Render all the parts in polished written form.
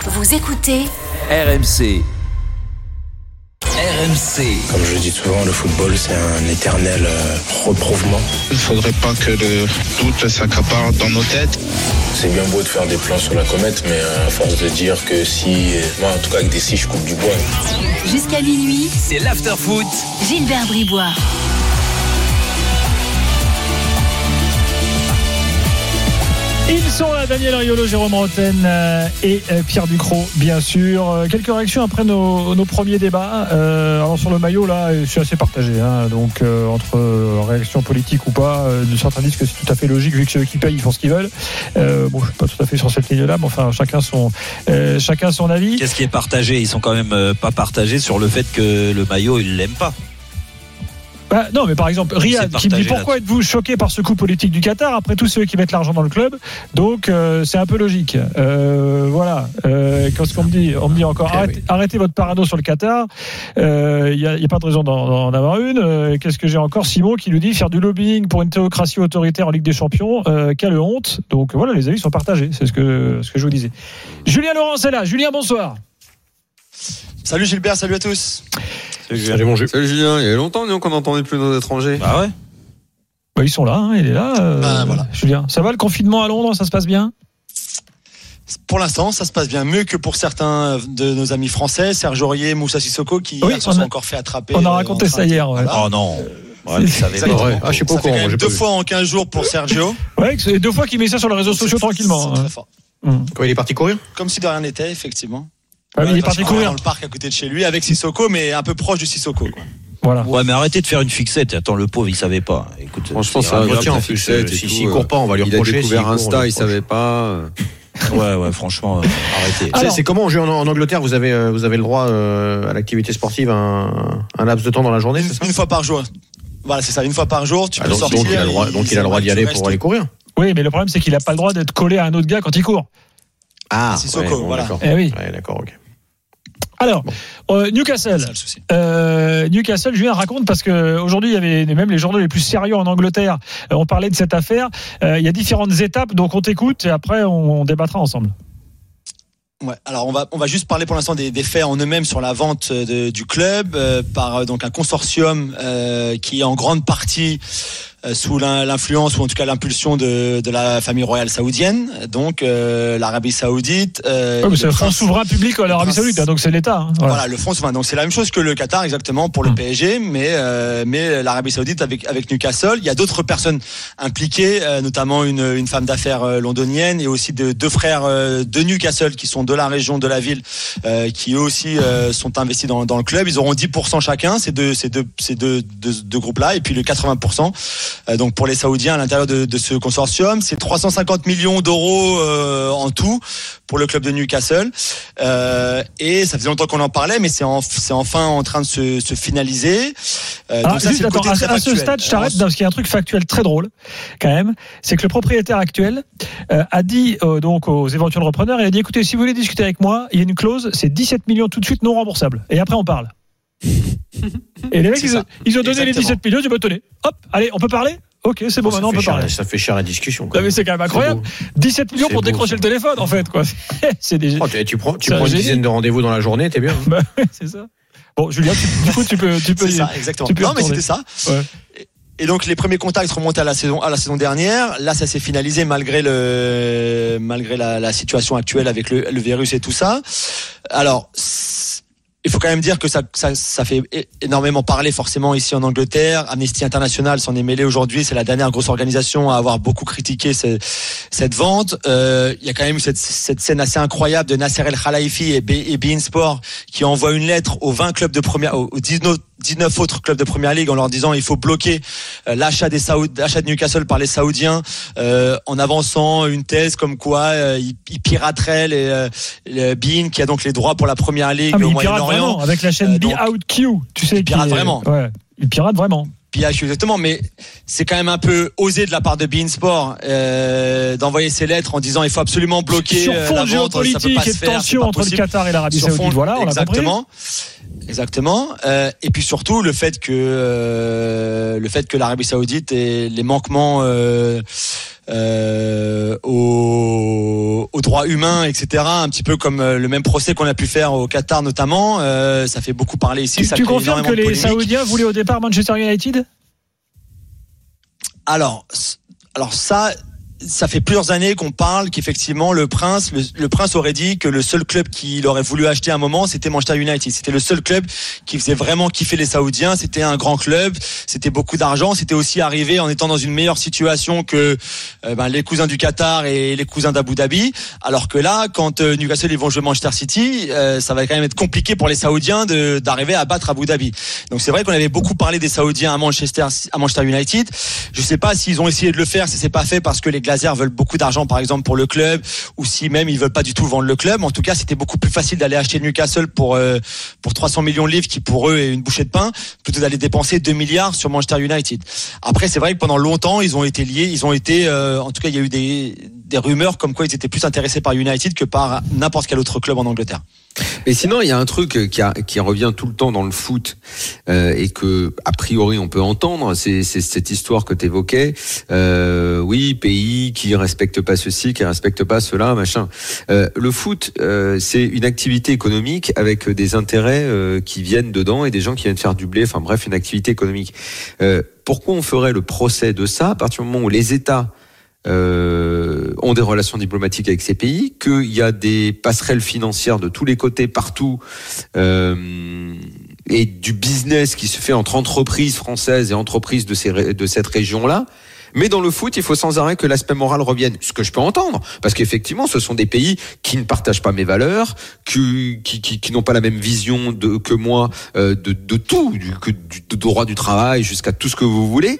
Vous écoutez RMC. RMC. Comme je dis souvent, le football, c'est un éternel reprouvement. Il ne faudrait pas que le doute s'accapare dans nos têtes. C'est bien beau de faire des plans sur la comète, mais à force de dire que si... Moi, en tout cas, avec des scies, je coupe du bois. Jusqu'à minuit, C'est l'after-foot. Gilbert Bribois. Ils sont là, Daniel Riolo, Jérôme Rotten et Pierre Ducrot, bien sûr. Quelques réactions après nos premiers débats. Alors sur le maillot, là, je suis assez partagé. Donc entre réactions politiques ou pas, certains disent que c'est tout à fait logique vu que ceux qui payent, ils font ce qu'ils veulent. Bon, je suis pas tout à fait sur cette ligne-là, mais enfin, chacun son avis. Qu'est-ce qui est partagé ? Ils sont quand même pas partagés sur le fait que le maillot, ils l'aiment pas. Bah, non, mais par exemple, Riyad qui me dit pourquoi êtes-vous choqué par ce coup politique du Qatar après tous ceux qui mettent l'argent dans le club. Donc c'est un peu logique. Voilà. Qu'est-ce qu'on me dit ? On me dit encore arrêtez votre parano sur le Qatar. Il y a pas de raison d'en avoir une. Qu'est-ce que j'ai encore ? Simon qui nous dit faire du lobbying pour une théocratie autoritaire en Ligue des Champions. Quelle honte. Donc voilà, les avis sont partagés. C'est ce que je vous disais. Julien Laurence est là. Julien, bonsoir. Salut Gilbert, salut à tous. Salut mon jeu. Salut Julien, il y a longtemps qu'on n'entendait plus nos étrangers. Bah ouais. Bah, ils sont là, il est là. Voilà. Julien, ça va le confinement à Londres, ça se passe bien ? Pour l'instant, ça se passe bien, mieux que pour certains de nos amis français, Serge Aurier, Moussa Sissoko, qui se sont encore fait attraper. On a raconté ça hier. Ouais. Oh non. Ouais, ça je suis pas au courant. Deux fois en 15 jours pour Sergio. Ouais, c'est 2 fois qu'il met ça sur les réseaux sociaux tranquillement. C'est très fort. Quand il est parti courir ? Comme si de rien n'était, effectivement. Ah, il est parti courir dans le parc à côté de chez lui avec Sissoko, mais un peu proche de Sissoko, quoi. Voilà. Ouais, mais arrêtez de faire une fixette. Attends, le pauvre, il savait pas. Écoute, franchement, ça va en fixette. S'il court pas, on va lui reprocher. Il a découvert Insta, il savait pas. Ouais, franchement, arrêtez. Alors, c'est comment on joue en Angleterre ? Vous avez le droit à l'activité sportive un laps de temps dans la journée, c'est ça ? Une fois par jour. Voilà, c'est ça. Une fois par jour, tu peux sortir. Donc il a le droit d'y aller pour aller courir. Oui, mais le problème, c'est qu'il a pas le droit d'être collé à un autre gars quand il court. Ah, Sissoko, bon, voilà. D'accord. Eh oui. Ouais, d'accord, ok. Alors, Newcastle. C'est ça, le souci. Newcastle, Julien raconte, parce qu'aujourd'hui, il y avait même les journaux les plus sérieux en Angleterre. On parlait de cette affaire. Il y a différentes étapes, donc on t'écoute et après, on débattra ensemble. Ouais, alors on va juste parler pour l'instant des faits en eux-mêmes sur la vente du club par donc un consortium qui est en grande partie sous l'influence ou en tout cas l'impulsion de la famille royale saoudienne, donc l'Arabie Saoudite. C'est le fonds souverain public à l'Arabie Saoudite, donc c'est l'État. Voilà, le fonds souverain. Donc c'est la même chose que le Qatar exactement pour le PSG, mais l'Arabie Saoudite avec Newcastle. Il y a d'autres personnes impliquées, notamment une femme d'affaires londonienne et aussi 2 frères de Newcastle qui sont de la région de la ville, qui eux aussi sont investis dans le club. Ils auront 10% chacun, ces deux groupes-là, et puis le 80%. Donc pour les Saoudiens à l'intérieur de ce consortium, c'est 350 millions d'euros en tout pour le club de Newcastle. Et ça faisait longtemps qu'on en parlait, mais c'est enfin en train de se finaliser. Donc ça, juste, à ce stade, je t'arrête parce qu'il y a un truc factuel très drôle quand même, c'est que le propriétaire actuel a dit donc aux éventuels repreneurs, il a dit écoutez, si vous voulez discuter avec moi, il y a une clause, c'est 17 millions tout de suite non remboursables. Et après on parle. Et les mecs, ils ont donné les 17 millions, du tenez, hop, allez, on peut parler ? Ok, c'est bon, maintenant on peut parler. Ça fait cher la discussion. Non, mais c'est quand même incroyable. 17 millions pour décrocher le téléphone, en fait, quoi. C'est des... tu prends une dizaine de rendez-vous dans la journée, t'es bien. Bah, c'est ça. Bon, Julien, du coup, tu peux. C'est ça, exactement. Non, mais c'était ça. Ouais. Et donc les premiers contacts remontent à la saison dernière. Là, ça s'est finalisé malgré la situation actuelle avec le virus et tout ça. Alors, il faut quand même dire que ça fait énormément parler forcément ici en Angleterre. Amnesty International s'en est mêlé aujourd'hui. C'est la dernière grosse organisation à avoir beaucoup critiqué cette vente. Il y a quand même eu cette scène assez incroyable de Nasser El Khelaifi et beIN Sport qui envoient une lettre aux 20 clubs de première, aux 19 autres clubs de première ligue en leur disant il faut bloquer l'achat de Newcastle par les Saoudiens en avançant une thèse comme quoi ils pirateraient les beIN qui a donc les droits pour la première ligue au Moyen-Orient. Vraiment, avec la chaîne BoutQ, tu sais, ils piratent vraiment. Ouais, ils piratent vraiment. Exactement, mais c'est quand même un peu osé de la part de beIN Sport d'envoyer ces lettres en disant il faut absolument bloquer sur fond la vente, géopolitique ça peut pas et se de faire, tension entre le Qatar et l'Arabie Saoudite. Voilà, on l'a compris. Exactement. Et puis surtout le fait que l'Arabie Saoudite et les manquements aux droits humains, etc. Un petit peu comme le même procès qu'on a pu faire au Qatar notamment. Ça fait beaucoup parler ici. Tu confirmes que les Saoudiens voulaient au départ Manchester United ? Alors ça fait plusieurs années qu'on parle qu'effectivement le prince aurait dit que le seul club qu'il aurait voulu acheter à un moment, c'était Manchester United. C'était le seul club qui faisait vraiment kiffer les Saoudiens. C'était un grand club, c'était beaucoup d'argent. C'était aussi arrivé en étant dans une meilleure situation que les cousins du Qatar et les cousins d'Abu Dhabi. Alors que là, quand Newcastle ils vont jouer Manchester City, ça va quand même être compliqué pour les Saoudiens d'arriver à battre Abu Dhabi. Donc c'est vrai qu'on avait beaucoup parlé des Saoudiens à Manchester United. Je sais pas s'ils ont essayé de le faire, si c'est pas fait parce que les Glazers veulent beaucoup d'argent par exemple pour le club, ou si même ils veulent pas du tout vendre le club. En tout cas, c'était beaucoup plus facile d'aller acheter Newcastle pour 300 millions de livres, qui pour eux est une bouchée de pain, plutôt d'aller dépenser 2 milliards sur Manchester United. Après, c'est vrai que pendant longtemps, ils ont été liés, en tout cas, il y a eu des rumeurs comme quoi ils étaient plus intéressés par United que par n'importe quel autre club en Angleterre. Et sinon, il y a un truc qui revient tout le temps dans le foot et que a priori on peut entendre, c'est cette histoire que t'évoquais. Oui, pays qui respectent pas ceci, qui respectent pas cela, machin. Le foot, c'est une activité économique avec des intérêts qui viennent dedans et des gens qui viennent faire du blé. Enfin bref, une activité économique. Pourquoi on ferait le procès de ça à partir du moment où les États ont des relations diplomatiques avec ces pays, qu'il y a des passerelles financières de tous les côtés, partout, et du business qui se fait entre entreprises françaises et entreprises de cette région-là. Mais dans le foot, il faut sans arrêt que l'aspect moral revienne. Ce que je peux entendre, parce qu'effectivement, ce sont des pays qui ne partagent pas mes valeurs, qui n'ont pas la même vision que moi de tout, du droit du travail jusqu'à tout ce que vous voulez.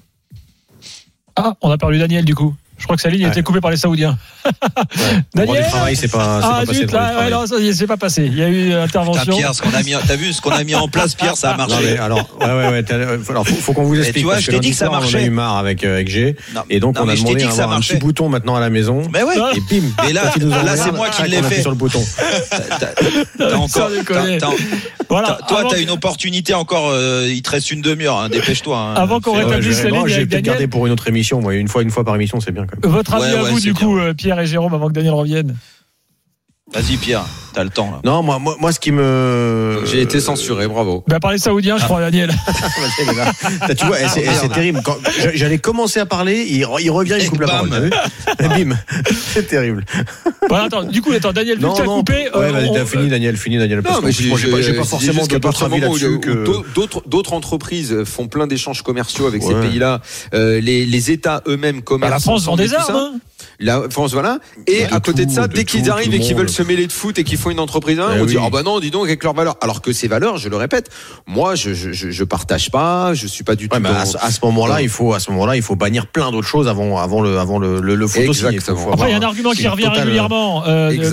Ah, on a perdu Daniel du coup. Je crois que sa ligne a été coupée par les Saoudiens. Daniel, du travail, c'est pas passé. Non, ça y est, c'est pas passé. Il y a eu intervention. Pierre, t'as vu ce qu'on a mis en place, Pierre, ça a marché. Non, mais alors, alors, faut qu'on vous explique. Tu vois, je t'ai dit que ça marchait. On a eu marre avec G. Et donc, on a demandé d'avoir un petit bouton maintenant à la maison. Mais ouais. Et bim. Et là, c'est moi qui l'ai fait. Sur le bouton. T'as encore. Voilà. Toi, t'as une opportunité encore. Il te reste une demi-heure. Dépêche-toi. Avant qu'on rétablisse la ligne. J'ai peut-être gardé pour une autre émission. Moi, une fois par émission, c'est bien quand même. Votre avis à vous, du coup, Pierre et Jérôme, avant que Daniel revienne. Vas-y, Pierre, t'as le temps là. Non, moi, ce qui me. J'ai été censuré, bravo. Par les Saoudiens, je crois, Daniel. Tu vois, c'est terrible. Quand j'allais commencer à parler, il revient, il coupe la parole. Et bim, c'est terrible. Voilà, attends, Daniel, vu que tu as coupé. Ouais, vas-y, t'as fini, Daniel. Non, mais j'ai pas forcément d'autres avis là-dessus. D'autres entreprises font plein d'échanges commerciaux avec ces pays-là. Les États eux-mêmes commercent. La France vend des armes. La France, voilà. Et à côté de ça, dès qu'ils arrivent et qu'ils veulent se mêler de foot et qu'ils font une entreprise, on dit, non, dis donc, avec leurs valeurs. Alors que ces valeurs, je le répète, moi, je partage pas, je suis pas du tout. À ce moment-là, il faut bannir plein d'autres choses avant le foot aussi. Après, il y a un argument qui revient régulièrement,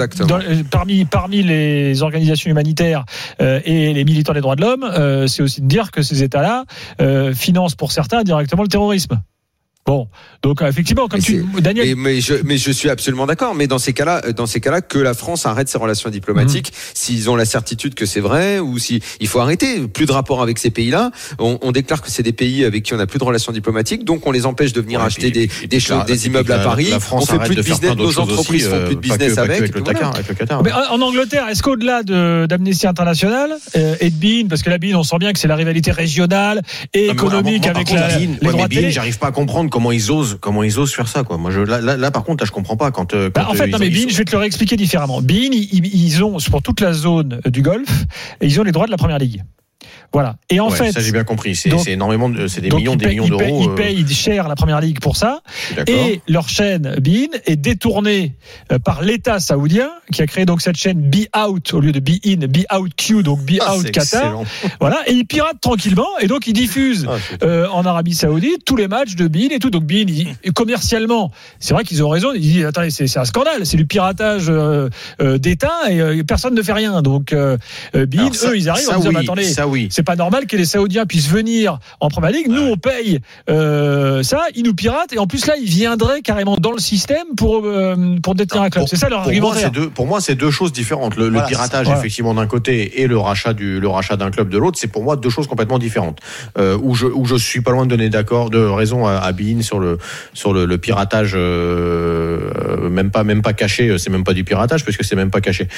parmi les organisations humanitaires, et les militants des droits de l'homme, c'est aussi de dire que ces États-là, financent pour certains directement le terrorisme. Bon, donc effectivement, comme Daniel. Mais je suis absolument d'accord. Mais dans ces cas-là, que la France arrête ses relations diplomatiques, s'ils ont la certitude que c'est vrai, ou si il faut arrêter. Plus de rapport avec ces pays-là. On déclare que c'est des pays avec qui on n'a plus de relations diplomatiques, donc on les empêche de venir acheter des immeubles à Paris. On fait plus de business, nos entreprises font plus de business avec le Qatar. Mais en Angleterre, est-ce qu'au-delà d'Amnesty International et de BeIN, parce que la BeIN, on sent bien que c'est la rivalité régionale et économique avec les droits de télé. J'arrive pas à comprendre comment ils osent faire ça, quoi. Moi, là, par contre, je comprends pas quand en fait, non, mais BeIN, je vais te le réexpliquer différemment. BeIN, ils ont, pour toute la zone du Golfe, ils ont les droits de la Première Ligue. Voilà. Et en fait, ça j'ai bien compris. C'est énormément, c'est des millions d'euros. Ils payent cher la Première Ligue pour ça. Et leur chaîne BeIN est détournée par l'État saoudien qui a créé donc cette chaîne BeOut au lieu de BeIN, BeOutQ, donc BeOut Qatar. Excellent. Voilà. Et ils piratent tranquillement et donc ils diffusent en Arabie Saoudite tous les matchs de BeIN et tout. Donc BeIN, commercialement, c'est vrai qu'ils ont raison. Ils disent attendez, c'est un scandale, c'est du piratage d'État et personne ne fait rien. Donc BeIN, eux, ils arrivent en disant attendez. c'est pas normal que les Saoudiens puissent venir en Première Ligue. Nous, on paye ça, ils nous piratent, et en plus là, ils viendraient carrément dans le système pour détenir un club. C'est ça leur argumentaire. Pour moi, c'est deux choses différentes. Le piratage, effectivement, d'un côté, et le rachat d'un club de l'autre, c'est pour moi deux choses complètement différentes. Où je suis pas loin de donner de raison à Bein sur le piratage, même pas caché, c'est même pas du piratage puisque c'est même pas caché.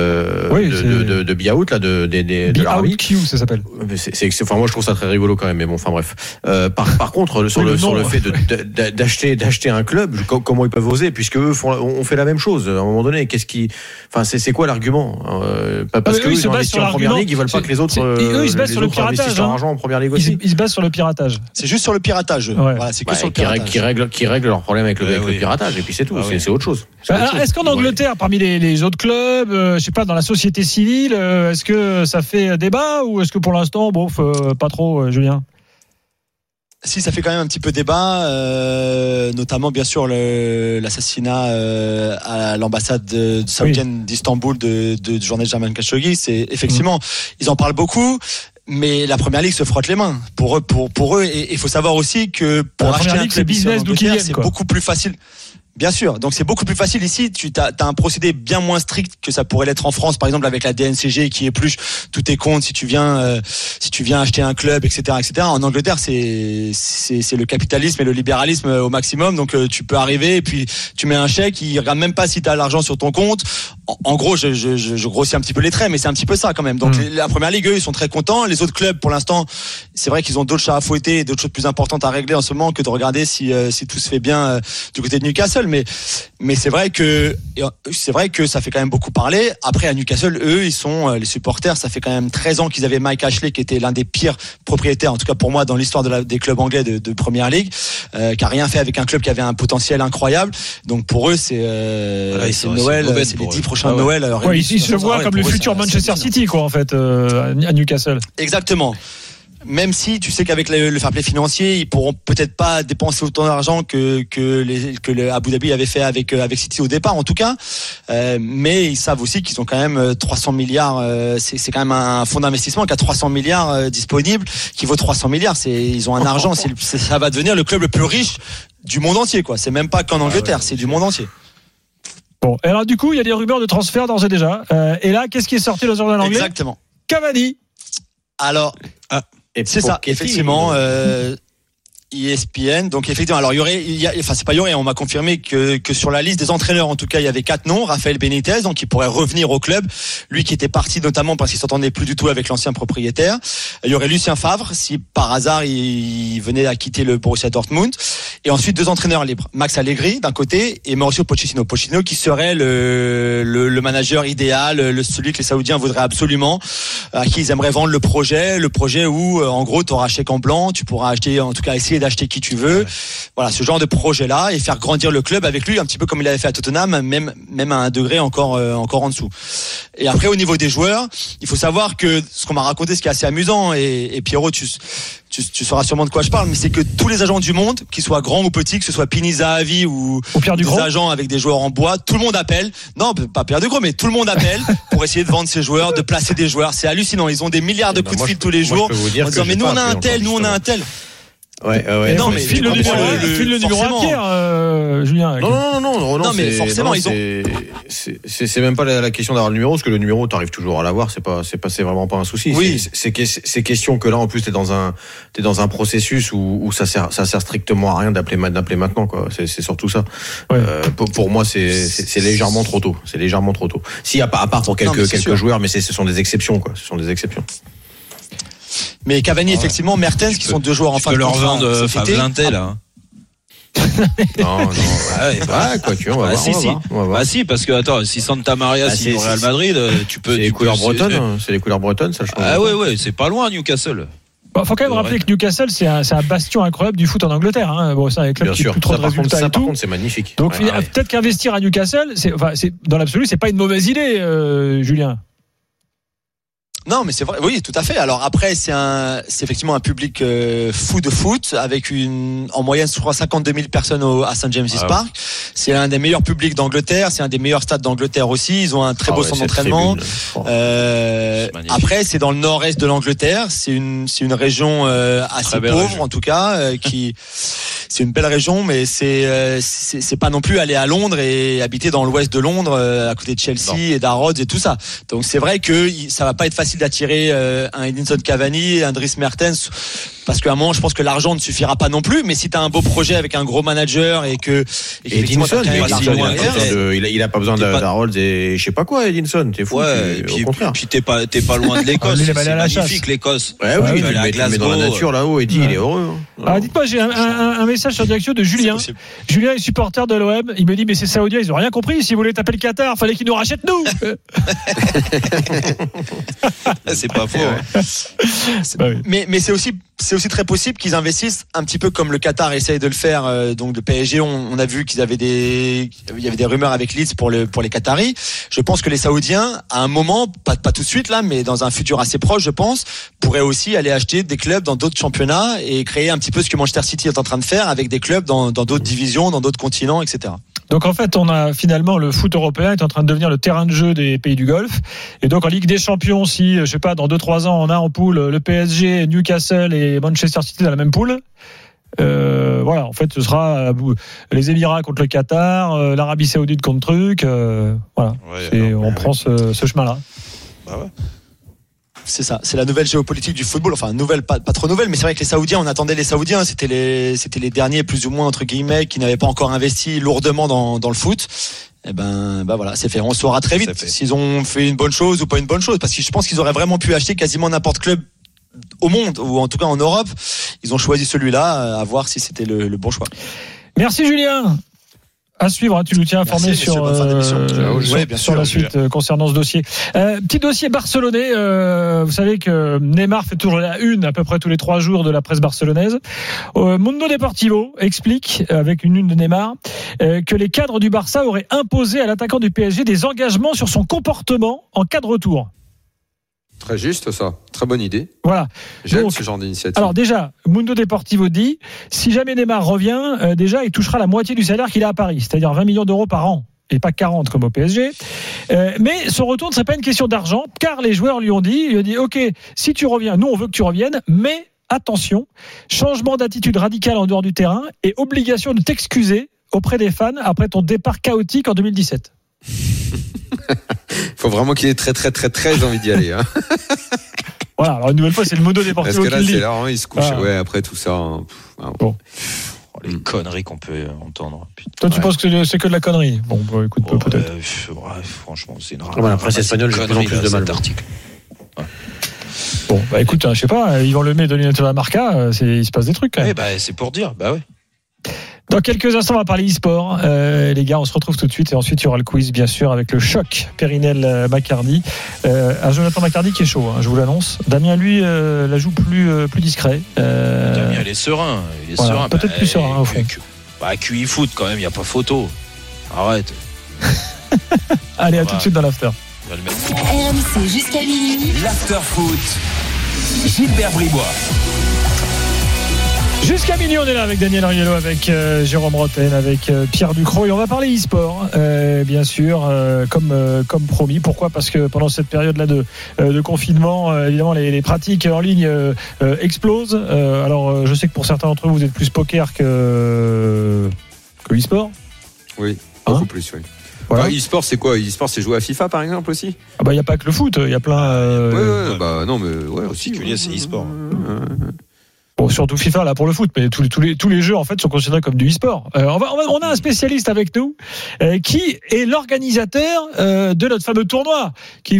De Biaout là, de l'Arabie. Ça s'appelle. Enfin, moi je trouve ça très rigolo quand même, mais bon, enfin bref. Par contre, sur le fait d'acheter un club, comment ils peuvent oser, puisque eux ont fait la même chose à un moment donné. C'est quoi l'argument? Parce que ils ont investi en Première Ligue, ils veulent pas que les autres ils se basent sur le piratage, leur argent en Première Ligue aussi. Ils se basent sur le piratage. C'est juste sur le piratage. Voilà, c'est que sur le piratage. Qui règle leur problème avec le piratage, et puis c'est tout. C'est autre chose. Est-ce qu'en Angleterre, parmi les autres clubs, je sais pas, dans la société civile, est-ce que ça fait débat, ou est-ce que pour l'instant, pas trop, Julien? Si, ça fait quand même un petit peu débat, notamment bien sûr l'assassinat à l'ambassade saoudienne d'Istanbul de journaliste Jamal Khashoggi. C'est effectivement, ils en parlent beaucoup, mais la Première Ligue se frotte les mains. Pour eux, et il faut savoir aussi que pour acheter un club business, c'est beaucoup plus facile. Bien sûr, donc c'est beaucoup plus facile ici. Tu as un procédé bien moins strict que ça pourrait l'être en France, par exemple avec la DNCG qui épluche tous tes comptes si tu viens acheter un club, etc., etc. En Angleterre, c'est le capitalisme et le libéralisme au maximum. Donc tu peux arriver et puis tu mets un chèque, ils regardent même pas si tu as l'argent sur ton compte. En gros, je grossis un petit peu les traits, mais c'est un petit peu ça quand même. Donc la Première Ligue, eux, ils sont très contents. Les autres clubs, pour l'instant, c'est vrai qu'ils ont d'autres chats à fouetter et d'autres choses plus importantes à régler en ce moment que de regarder si tout se fait bien du côté de Newcastle. Mais c'est vrai que ça fait quand même beaucoup parler. Après, à Newcastle, eux, ils sont les supporters. Ça fait quand même 13 ans qu'ils avaient Mike Ashley, qui était l'un des pires propriétaires, en tout cas pour moi, dans l'histoire des clubs anglais de Première Ligue, qui a rien fait avec un club qui avait un potentiel incroyable. Donc pour eux, c'est Noël, c'est les 10 prochains Noël. Ils se voient comme le futur Manchester City, quoi, en fait, à Newcastle. Exactement. Même si tu sais qu'avec le fair play financier, ils pourront peut-être pas dépenser autant d'argent que le Abu Dhabi avait fait avec City au départ, en tout cas. Mais ils savent aussi qu'ils ont quand même 300 milliards. C'est quand même un fonds d'investissement qui a 300 milliards disponibles, qui vaut 300 milliards. Ils ont un argent. Ça va devenir le club le plus riche du monde entier, quoi. C'est même pas qu'en Angleterre, c'est du monde entier. Bon, alors du coup, il y a des rumeurs de transfert d'ores et déjà. Et là, qu'est-ce qui est sorti dans le journal anglais? Exactement. Cavani. Alors. C'est ça, effectivement. ESPN. Donc effectivement, alors on m'a confirmé que sur la liste des entraîneurs, en tout cas, il y avait 4 noms. Rafael Benitez, donc il pourrait revenir au club, lui qui était parti notamment parce qu'il s'entendait plus du tout avec l'ancien propriétaire. Il y aurait Lucien Favre, si par hasard il venait à quitter le Borussia Dortmund. Et ensuite 2 entraîneurs libres, Max Allegri d'un côté et Mauricio Pochettino qui serait le manager idéal, celui que les Saoudiens voudraient absolument, à qui ils aimeraient vendre le projet où en gros tu auras un chèque en blanc, tu pourras acheter, en tout cas essayer d'acheter qui tu veux. Voilà, ce genre de projet-là, et faire grandir le club avec lui, un petit peu comme il avait fait à Tottenham, même à un degré encore en dessous. Et après, au niveau des joueurs, il faut savoir que ce qu'on m'a raconté, ce qui est assez amusant, et Pierrot, tu sauras sûrement de quoi je parle, mais c'est que tous les agents du monde, qu'ils soient grands ou petits, que ce soit Pini Zahavi ou des agents avec des joueurs en bois, tout le monde appelle. Non, pas Pierre Dugros, mais tout le monde appelle pour essayer de vendre ses joueurs, de placer des joueurs. C'est hallucinant. Ils ont des milliards de coups de fil tous les jours en disant mais nous on a un tel, nous on a un tel. Ouais. Non, mais file le numéro à Pierre, Julien. Non, mais forcément, ils ont. C'est même pas la question d'avoir le numéro, parce que le numéro, t'arrives toujours à l'avoir, c'est vraiment pas un souci. Oui. C'est question que là, en plus, t'es dans un processus où ça sert strictement à rien d'appeler maintenant, quoi. C'est surtout ça. Ouais. Pour moi, c'est légèrement trop tôt. C'est légèrement trop tôt. Si, à part pour quelques joueurs, mais ce sont des exceptions, quoi. Ce sont des exceptions. Mais Cavani, effectivement, Mertens, qui sont 2 joueurs en fin de contrat. Tu peux leur vendre Favre là. Non. On va voir. Si, parce que attends, si Santa Maria signe au Real Madrid, tu peux. C'est les couleurs bretonnes, ça change. Ah ouais, c'est pas loin Newcastle. Faut quand même rappeler que Newcastle, c'est un bastion incroyable du foot en Angleterre. Hein. Bon, c'est un club qui n'a plus trop de résultats et tout. Par contre, c'est magnifique. Donc peut-être qu'investir à Newcastle, dans l'absolu, c'est pas une mauvaise idée, Julien. Non, mais c'est vrai. Oui, tout à fait. Alors après, c'est effectivement un public fou de foot avec en moyenne, je crois, 52 000 personnes à St. James's Park. C'est un des meilleurs publics d'Angleterre. C'est un des meilleurs stades d'Angleterre aussi. Ils ont un très beau centre d'entraînement. Après, c'est dans le nord-est de l'Angleterre. C'est une région assez pauvre, en tout cas, c'est une belle région, mais c'est pas non plus aller à Londres et habiter dans l'ouest de Londres, à côté de Chelsea et d'Harrods et tout ça. Donc c'est vrai que ça va pas être facile d'attirer un Edinson Cavani, un Dries Mertens, parce qu'à un moment, je pense que l'argent ne suffira pas non plus. Mais si tu as un beau projet avec un gros manager et Edinson, il a pas besoin d'Harrods et je sais pas quoi, Edinson. T'es fou. Et puis t'es pas loin de l'Écosse. C'est magnifique l'Écosse. Ouais, oui, mais dans la nature là-haut, Eddie, il est heureux. Alors dites-moi, j'ai un message sur Diaction de Julien. Julien est supporter de l'OM. Il me dit mais ces Saoudiens, ils ont rien compris. S'ils voulaient taper le Qatar, fallait qu'ils nous rachètent nous. C'est pas faux. Mais c'est aussi très possible qu'ils investissent un petit peu comme le Qatar essaye de le faire. Donc le PSG, on a vu qu'il y avait des rumeurs avec Leeds pour les Qataris. Je pense que les Saoudiens, à un moment, pas tout de suite là, mais dans un futur assez proche, je pense, pourraient aussi aller acheter des clubs dans d'autres championnats et créer un petit peu ce que Manchester City est en train de faire avec des clubs dans d'autres divisions, dans d'autres continents, etc. Donc en fait, on a finalement le foot européen est en train de devenir le terrain de jeu des pays du Golfe. Et donc en Ligue des Champions, si je sais pas, dans 2-3 ans, on a en poule le PSG, Newcastle et Manchester City dans la même poule. Voilà, en fait, ce sera les Émirats contre le Qatar, l'Arabie Saoudite contre truc. Voilà, on prend ce chemin-là. Bah ouais. C'est ça, c'est la nouvelle géopolitique du football. Enfin, nouvelle, pas trop nouvelle, mais c'est vrai que les Saoudiens, on attendait les Saoudiens, c'était les derniers plus ou moins entre guillemets qui n'avaient pas encore investi lourdement dans le foot. Et voilà, c'est fait. On saura très vite s'ils ont fait une bonne chose ou pas une bonne chose, parce que je pense qu'ils auraient vraiment pu acheter quasiment n'importe club au monde ou en tout cas en Europe. Ils ont choisi celui-là, à voir si c'était le bon choix. Merci Julien. À suivre, tu nous tiens informé sur la suite concernant ce dossier. Petit dossier barcelonais. Vous savez que Neymar fait toujours la une à peu près tous les 3 jours de la presse barcelonaise. Mundo Deportivo explique, avec une de Neymar, que les cadres du Barça auraient imposé à l'attaquant du PSG des engagements sur son comportement en cas de retour. Très juste, ça. Très bonne idée. Voilà. J'aime ce genre d'initiative. Alors déjà, Mundo Deportivo dit, si jamais Neymar revient, déjà, il touchera la moitié du salaire qu'il a à Paris, c'est-à-dire 20 millions d'euros par an, et pas 40 comme au PSG. Mais son retour ne serait pas une question d'argent, car les joueurs lui ont dit, ok, si tu reviens, nous on veut que tu reviennes, mais attention, changement d'attitude radicale en dehors du terrain et obligation de t'excuser auprès des fans après ton départ chaotique en 2017. Il faut vraiment qu'il ait très très très très envie d'y aller. Hein. Voilà, alors une nouvelle fois, c'est le Mundo Deportivo qui le dit. Parce que là, c'est là, il se couche. Ouais, après tout ça. Bon. Les conneries qu'on peut entendre. Putain. Toi, tu penses que c'est que de la connerie? Bon, écoute, peut-être. Franchement, c'est une rare. La presse espagnole, j'ai plus de mal. Bon, écoute, je sais pas, Yvan Lemay donne une la Marca, il se passe des trucs quand même. C'est pour dire, ouais. Dans quelques instants, on va parler e-sport. Les gars, on se retrouve tout de suite et ensuite il y aura le quiz, bien sûr, avec le choc Périnel-Macardy. Un Jonathan Macardy qui est chaud, je vous l'annonce. Damien, lui, la joue plus discret. Damien, il est serein. Serein. Peut-être plus serein, au fond. QI foot, quand même, il n'y a pas photo. Arrête. Allez, à tout de suite dans l'after. RMC jusqu'à minuit. L'after foot. Gilbert Bribois. Jusqu'à minuit, on est là avec Daniel Ariello, avec Jérôme Rotten, avec Pierre Ducrot et on va parler e-sport, bien sûr, comme promis. Pourquoi ? Parce que pendant cette période-là de confinement, évidemment, les pratiques en ligne explosent. Alors, je sais que pour certains d'entre vous, vous êtes plus poker que e-sport. Oui, beaucoup plus, oui. Voilà. E-sport, c'est quoi ? E-sport, c'est jouer à FIFA, par exemple, aussi ? Il n'y a pas que le foot, il y a plein... non, mais aussi. C'est e-sport. Bon, surtout FIFA là pour le foot, mais tous les jeux en fait sont considérés comme du e-sport. On a un spécialiste avec nous qui est l'organisateur de notre fameux tournoi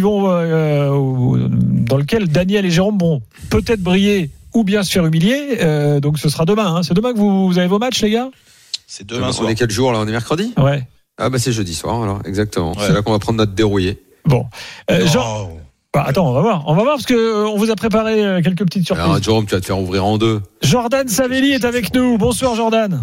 dans lequel Daniel et Jérôme vont peut-être briller ou bien se faire humilier. Donc ce sera demain. C'est demain que vous avez vos matchs, les gars ? C'est demain soir. On est quel jour là ? On est mercredi ? Ouais. Ah c'est jeudi soir alors, exactement. Ouais. C'est là qu'on va prendre notre dérouillé. Bon. Attends, on va voir parce que on vous a préparé quelques petites surprises. Alors, Jérôme, tu vas te faire ouvrir en deux. Jordan Savelli est avec nous. Bonsoir Jordan.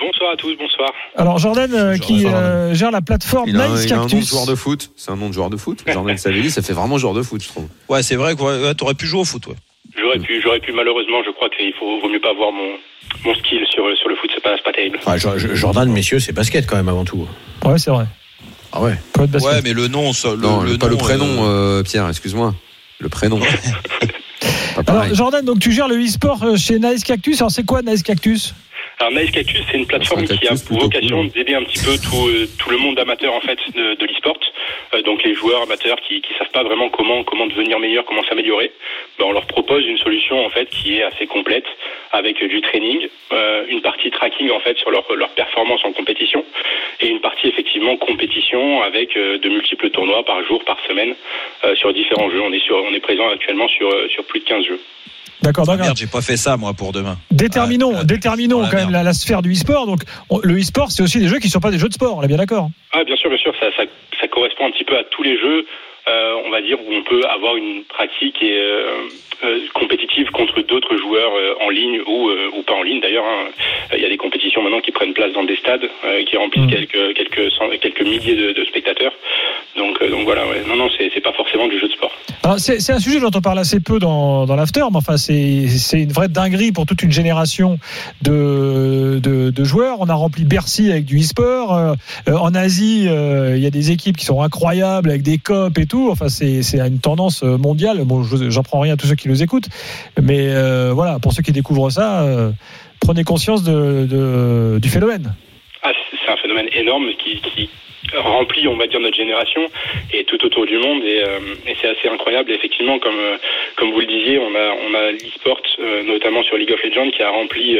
Bonsoir à tous, bonsoir. Alors Jordan qui gère la plateforme Nice Cactus. Il a un nom de joueur de foot. C'est un nom de joueur de foot. Jordan Savelli, ça fait vraiment joueur de foot, je trouve. Ouais, c'est vrai que t'aurais pu jouer au foot, ouais. J'aurais pu malheureusement, je crois qu'il vaut mieux pas avoir mon skill sur le foot, c'est pas terrible. Enfin, Jordan, messieurs, c'est basket quand même avant tout. Ouais, c'est vrai. Ah ouais. Ouais, mais le nom, pas le prénom, Pierre, excuse-moi. Le prénom. Alors Jordan, donc tu gères le e-sport chez Nice Cactus. Alors c'est quoi Nice Cactus ? Alors Nice Cactus, c'est une plateforme qui a pour vocation d'aider un petit peu tout le monde amateur en fait de l'e-sport. Donc les joueurs amateurs qui savent pas vraiment comment devenir meilleur, comment s'améliorer. On leur propose une solution en fait qui est assez complète avec du training, une partie tracking en fait sur leur performance en compétition et une partie effectivement compétition avec de multiples tournois par jour, par semaine sur différents jeux. On est présent actuellement sur plus de 15 jeux. D'accord. Merde, j'ai pas fait ça moi pour demain. Déterminons quand même la sphère du e-sport. Donc le e-sport, c'est aussi des jeux qui sont pas des jeux de sport. On est bien d'accord. Ah bien sûr, ça correspond un petit peu à tous les jeux. On va dire où on peut avoir une pratique compétitive contre d'autres joueurs en ligne ou pas en ligne d'ailleurs. Il y a des compétitions maintenant qui prennent place dans des stades qui remplissent quelques milliers de spectateurs. Donc voilà, ouais. Non, c'est pas forcément du jeu de sport. Alors c'est un sujet dont on parle assez peu dans l'after, mais enfin c'est une vraie dinguerie pour toute une génération de joueurs. On a rempli Bercy avec du e-sport. En Asie, il y a des équipes qui sont incroyables avec des copes et tout. Enfin c'est une tendance mondiale. Bon, j'en prends rien à tous ceux qui nous écoutent, mais voilà, pour ceux qui découvrent ça, prenez conscience du phénomène. Ah, c'est un phénomène énorme qui remplit, on va dire, notre génération et tout autour du monde et c'est assez incroyable. Et effectivement, comme vous le disiez, on a l'e-sport notamment sur League of Legends qui a rempli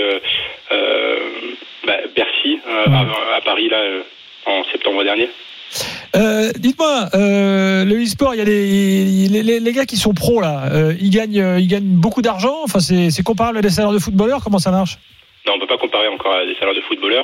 Bercy à Paris là en septembre dernier. Dites-moi, le e-sport, il y a les gars qui sont pros là, ils gagnent beaucoup d'argent. Enfin, c'est comparable à des salaires de footballeurs. Comment ça marche ? Non, on peut pas comparer encore à des salaires de footballeurs.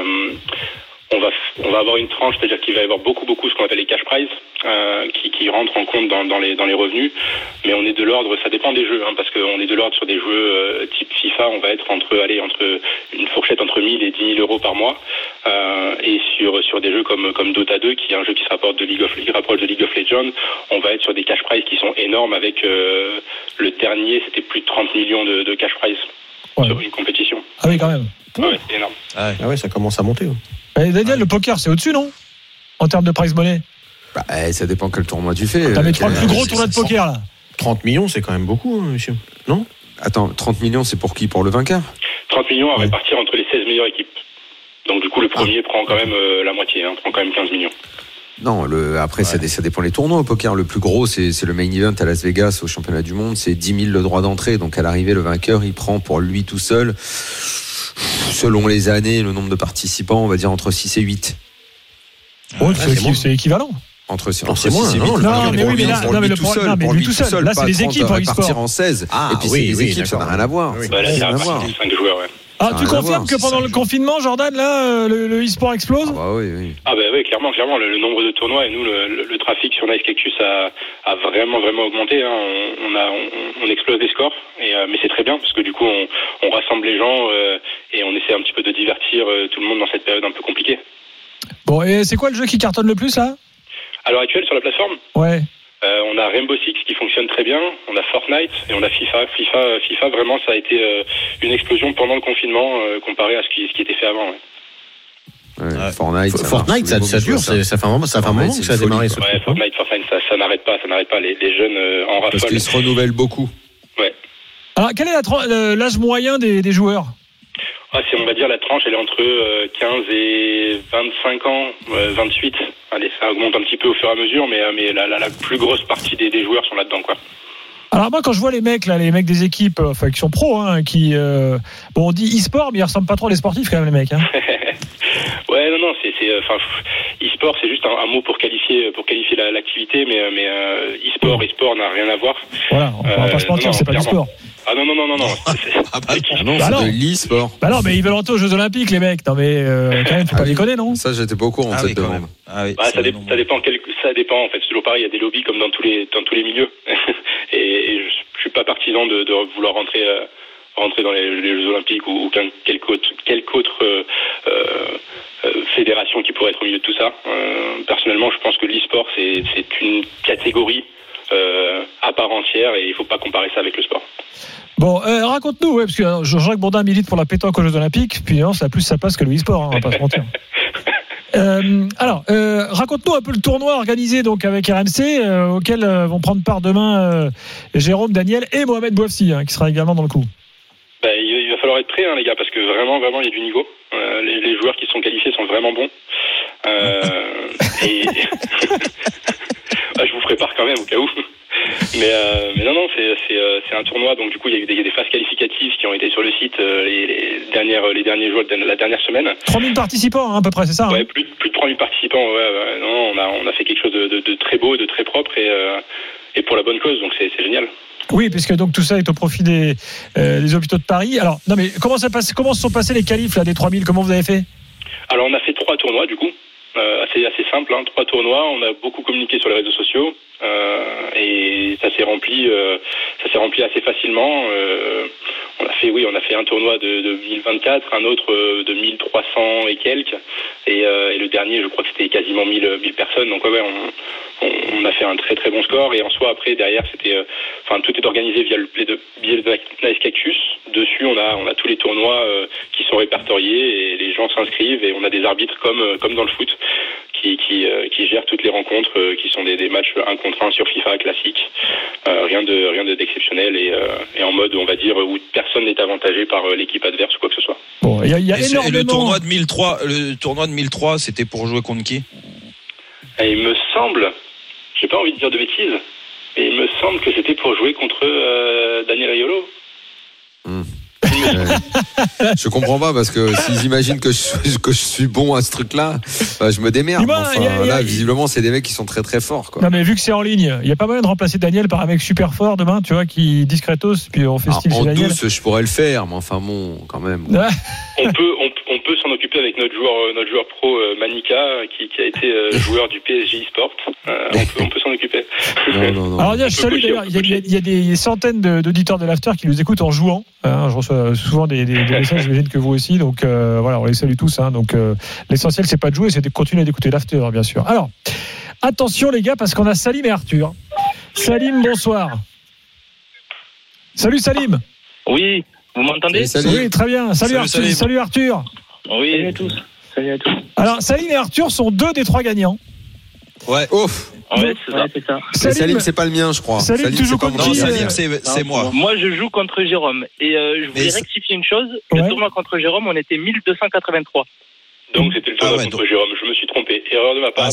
On va avoir une tranche, c'est-à-dire qu'il va y avoir beaucoup ce qu'on appelle les cash prizes qui rentrent en compte dans les revenus, mais on est de l'ordre, ça dépend des jeux, parce qu'on est de l'ordre sur des jeux type FIFA, on va être entre une fourchette entre 1000 et 10 000 euros par mois, et sur des jeux comme Dota 2, qui est un jeu qui rapproche de League of Legends, on va être sur des cash prizes qui sont énormes avec le dernier, c'était plus de 30 millions de cash prizes sur une compétition. Ah oui, quand même. Ouais, c'est énorme. Ah ouais, ça commence à monter. Daniel, le poker, c'est au-dessus, non ? En termes de prize money ? Ça dépend quel tournoi tu fais. T'as mis le plus gros tournoi de poker, là. 30 millions, c'est quand même beaucoup, monsieur. Non ? Attends, 30 millions, c'est pour qui ? Pour le vainqueur ? 30 millions à répartir entre les 16 meilleures équipes. Donc, du coup, le premier prend quand même la moitié, prend quand même 15 millions. Non, après, ça dépend les tournois au poker. Le plus gros, c'est le main event à Las Vegas, au championnat du monde. C'est 10 000 le droit d'entrée. Donc, à l'arrivée, le vainqueur, il prend pour lui tout seul, selon les années, le nombre de participants, on va dire entre 6 et 8. C'est équivalent. Entre 6 et 8. Non, mais oui, mais là, le problème, mais lui tout seul. Là, c'est les équipes en e-sport. Partir en 16. Et puis, c'est les équipes, ça n'a rien à voir. Là, c'est 5 joueurs, ouais. Ah, tu confirmes que pendant le confinement, Jordan, là, le e-sport explose ? Ah bah oui. Ah bah oui, clairement, le nombre de tournois et nous, le trafic sur Nice Cactus a vraiment augmenté. On explose des scores, mais c'est très bien parce que du coup, on rassemble les gens et on essaie un petit peu de divertir tout le monde dans cette période un peu compliquée. Bon, et c'est quoi le jeu qui cartonne le plus là ? À l'heure actuelle sur la plateforme ? Ouais. On a Rainbow Six qui fonctionne très bien, on a Fortnite et on a FIFA. FIFA vraiment ça a été une explosion pendant le confinement comparé à ce qui était fait avant. Ouais, Fortnite, ça dure, ça fait un moment que ça a démarré. Ouais, Fortnite, ça n'arrête pas, les jeunes en rafale. Parce qu'ils se renouvellent beaucoup. Ouais. Alors, quel est l'âge moyen des joueurs ? On va dire la tranche, elle est entre 15 et 25 ans, 28. Allez, ça augmente un petit peu au fur et à mesure, mais la plus grosse partie des joueurs sont là-dedans, quoi. Alors moi, quand je vois les mecs des équipes, qui sont pros, on dit e-sport, mais ils ressemblent pas trop à des sportifs quand même, les mecs. Ouais, non, e-sport, c'est juste un mot pour qualifier l'activité, mais e-sport n'a rien à voir. Voilà, on va pas se mentir, c'est pas du sport. Ah non. C'est l'e-sport. Bah non, mais ils veulent entrer aux Jeux Olympiques, les mecs. Non, mais quand même, faut pas déconner, non ? Ça, j'étais pas au courant de cette demande. Ça dépend, en fait. C'est toujours pareil, il y a des lobbies comme dans tous les milieux. et je suis pas partisan de vouloir rentrer rentrer dans les Jeux Olympiques ou quelque autre fédération qui pourrait être au milieu de tout ça. Personnellement, je pense que l'e-sport, c'est une catégorie à part entière et il ne faut pas comparer ça avec le sport. Bon, raconte-nous, parce que Jean-Jacques Bourdin milite pour la pétanque aux Jeux Olympiques, puis non, ça plus ça passe que le e-sport, on va pas se mentir. Raconte-nous un peu le tournoi organisé donc avec RMC, auquel vont prendre part demain Jérôme, Daniel et Mohamed Bouafsi, qui sera également dans le coup. Il va falloir être prêt, les gars, parce que vraiment, il y a du niveau. Les joueurs qui sont qualifiés sont vraiment bons. Et je vous prépare quand même au cas où. Mais non, c'est un tournoi, donc du coup, il y a eu des phases qualificatives qui ont été sur le site les derniers jours de la dernière semaine. 3000 participants, à peu près, c'est ça? Ouais, plus de 3000 participants. Non, on a fait quelque chose de très beau, de très propre et pour la bonne cause, donc c'est génial. Oui, puisque donc tout ça est au profit des hôpitaux de Paris. Alors, non, mais comment se sont passés les qualifs là, des 3000? Comment vous avez fait? Alors, on a fait 3 tournois, du coup. Assez simple, 3 tournois. On a beaucoup communiqué sur les réseaux sociaux et ça s'est rempli assez facilement. On a fait un tournoi de 1024, un autre de 1300 et quelques, et le dernier, je crois que c'était quasiment 1000 personnes. Donc on a fait un très très bon score. Et en soi, après derrière, tout est organisé via le biais de Nice Cactus. Dessus, on a tous les tournois qui sont répertoriés et les gens s'inscrivent et on a des arbitres comme dans le foot qui gèrent toutes les rencontres qui sont des matchs 1 contre 1 sur FIFA classique. Rien d'exceptionnel et en mode, on va dire, où personne n'est avantagé par l'équipe adverse ou quoi que ce soit. Bon, il y a énormément... Et le tournoi de 1003, c'était pour jouer contre qui? Et il me semble, j'ai pas envie de dire de bêtises, mais il me semble que c'était pour jouer contre Daniel Aiolo. Je comprends pas parce que s'ils imaginent que je suis bon à ce truc-là, je me démerde. Visiblement, c'est des mecs qui sont très très forts, quoi. Non, mais vu que c'est en ligne, il y a pas moyen de remplacer Daniel par un mec super fort demain, tu vois, qui discretos, puis on fait style chez Daniel. En douce, je pourrais le faire, mais enfin bon, quand même. On peut s'en occuper avec notre joueur pro Manika qui a été joueur du PSG eSport. On peut s'en occuper. Non. Alors je salue d'ailleurs, il y a des centaines d'auditeurs de l'After qui nous écoutent en jouant. Je reçois souvent des messages, j'imagine que vous aussi. Donc on les salue tous. Donc l'essentiel, c'est pas de jouer, c'est de continuer d'écouter l'After, bien sûr. Alors attention les gars, parce qu'on a Salim et Arthur. Salim, bonsoir. Salut Salim. Oui, vous m'entendez? Oui, très bien. Salut Arthur. Salut Arthur. Oui. Salut à tous. Alors Salim et Arthur sont 2 des 3 gagnants. Ouais. Ouf. Ouais, c'est ça. Salim, c'est pas le mien, je crois. Salim, tu joues contre qui? Salim, c'est moi. Moi, je joue contre Jérôme. Et je voulais rectifier une chose. Le tournoi contre Jérôme, on était 1283. Donc c'était le tournoi contre Jérôme. Je me suis trompé. Erreur de ma part.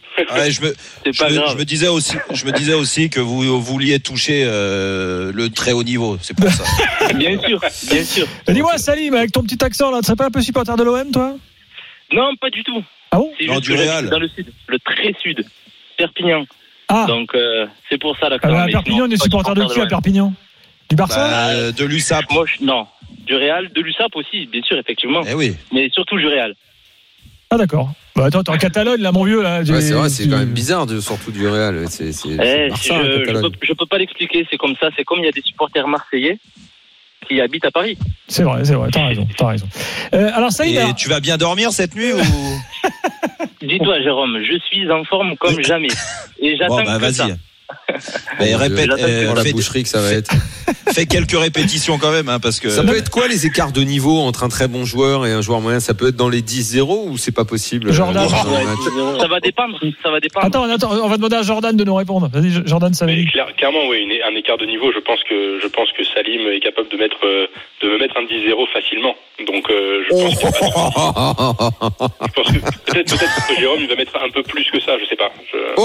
Je me disais aussi que vous vouliez toucher le très haut niveau. C'est pour ça. Bien sûr. Et dis-moi, Salim, avec ton petit accent là, tu serais pas un peu supporter de l'OM, toi? Non, pas du tout. Ah bon? C'est juste du Real. dans le sud, le très sud, Perpignan. Donc c'est pour ça là. À Perpignan, on est supporter de qui à Perpignan? Du Barça? De l'USAP. Non, du Real, de l'USAP aussi, bien sûr, effectivement. Eh oui. Mais surtout du Real. Ah d'accord. Attends, t'es en Catalogne là, mon vieux là. Ouais, c'est vrai, c'est quand même bizarre, surtout du Real. C'est Barça, je peux pas l'expliquer, c'est comme ça. C'est comme il y a des supporters marseillais qui habitent à Paris. C'est vrai, t'as raison. Alors ça y est. Et tu vas bien dormir cette nuit ou? Dis-toi, Jérôme, je suis en forme comme jamais. Et j'attends que vas-y. ça. Répète, la boucherie que ça va être. Fais quelques répétitions quand même, parce que. Ça peut être quoi les écarts de niveau entre un très bon joueur et un joueur moyen? Ça peut être dans les 10-0 ou c'est pas possible? Jordan. Ça va dépendre. Attends, on va demander à Jordan de nous répondre. Vas-y, Jordan, ça va. Clairement, oui, un écart de niveau. Je pense que Salim est capable de me mettre un 10-0 facilement. Donc, je pense qu'il y a pas de... Je pense que peut-être que Jérôme il va mettre un peu plus que ça. Je sais pas.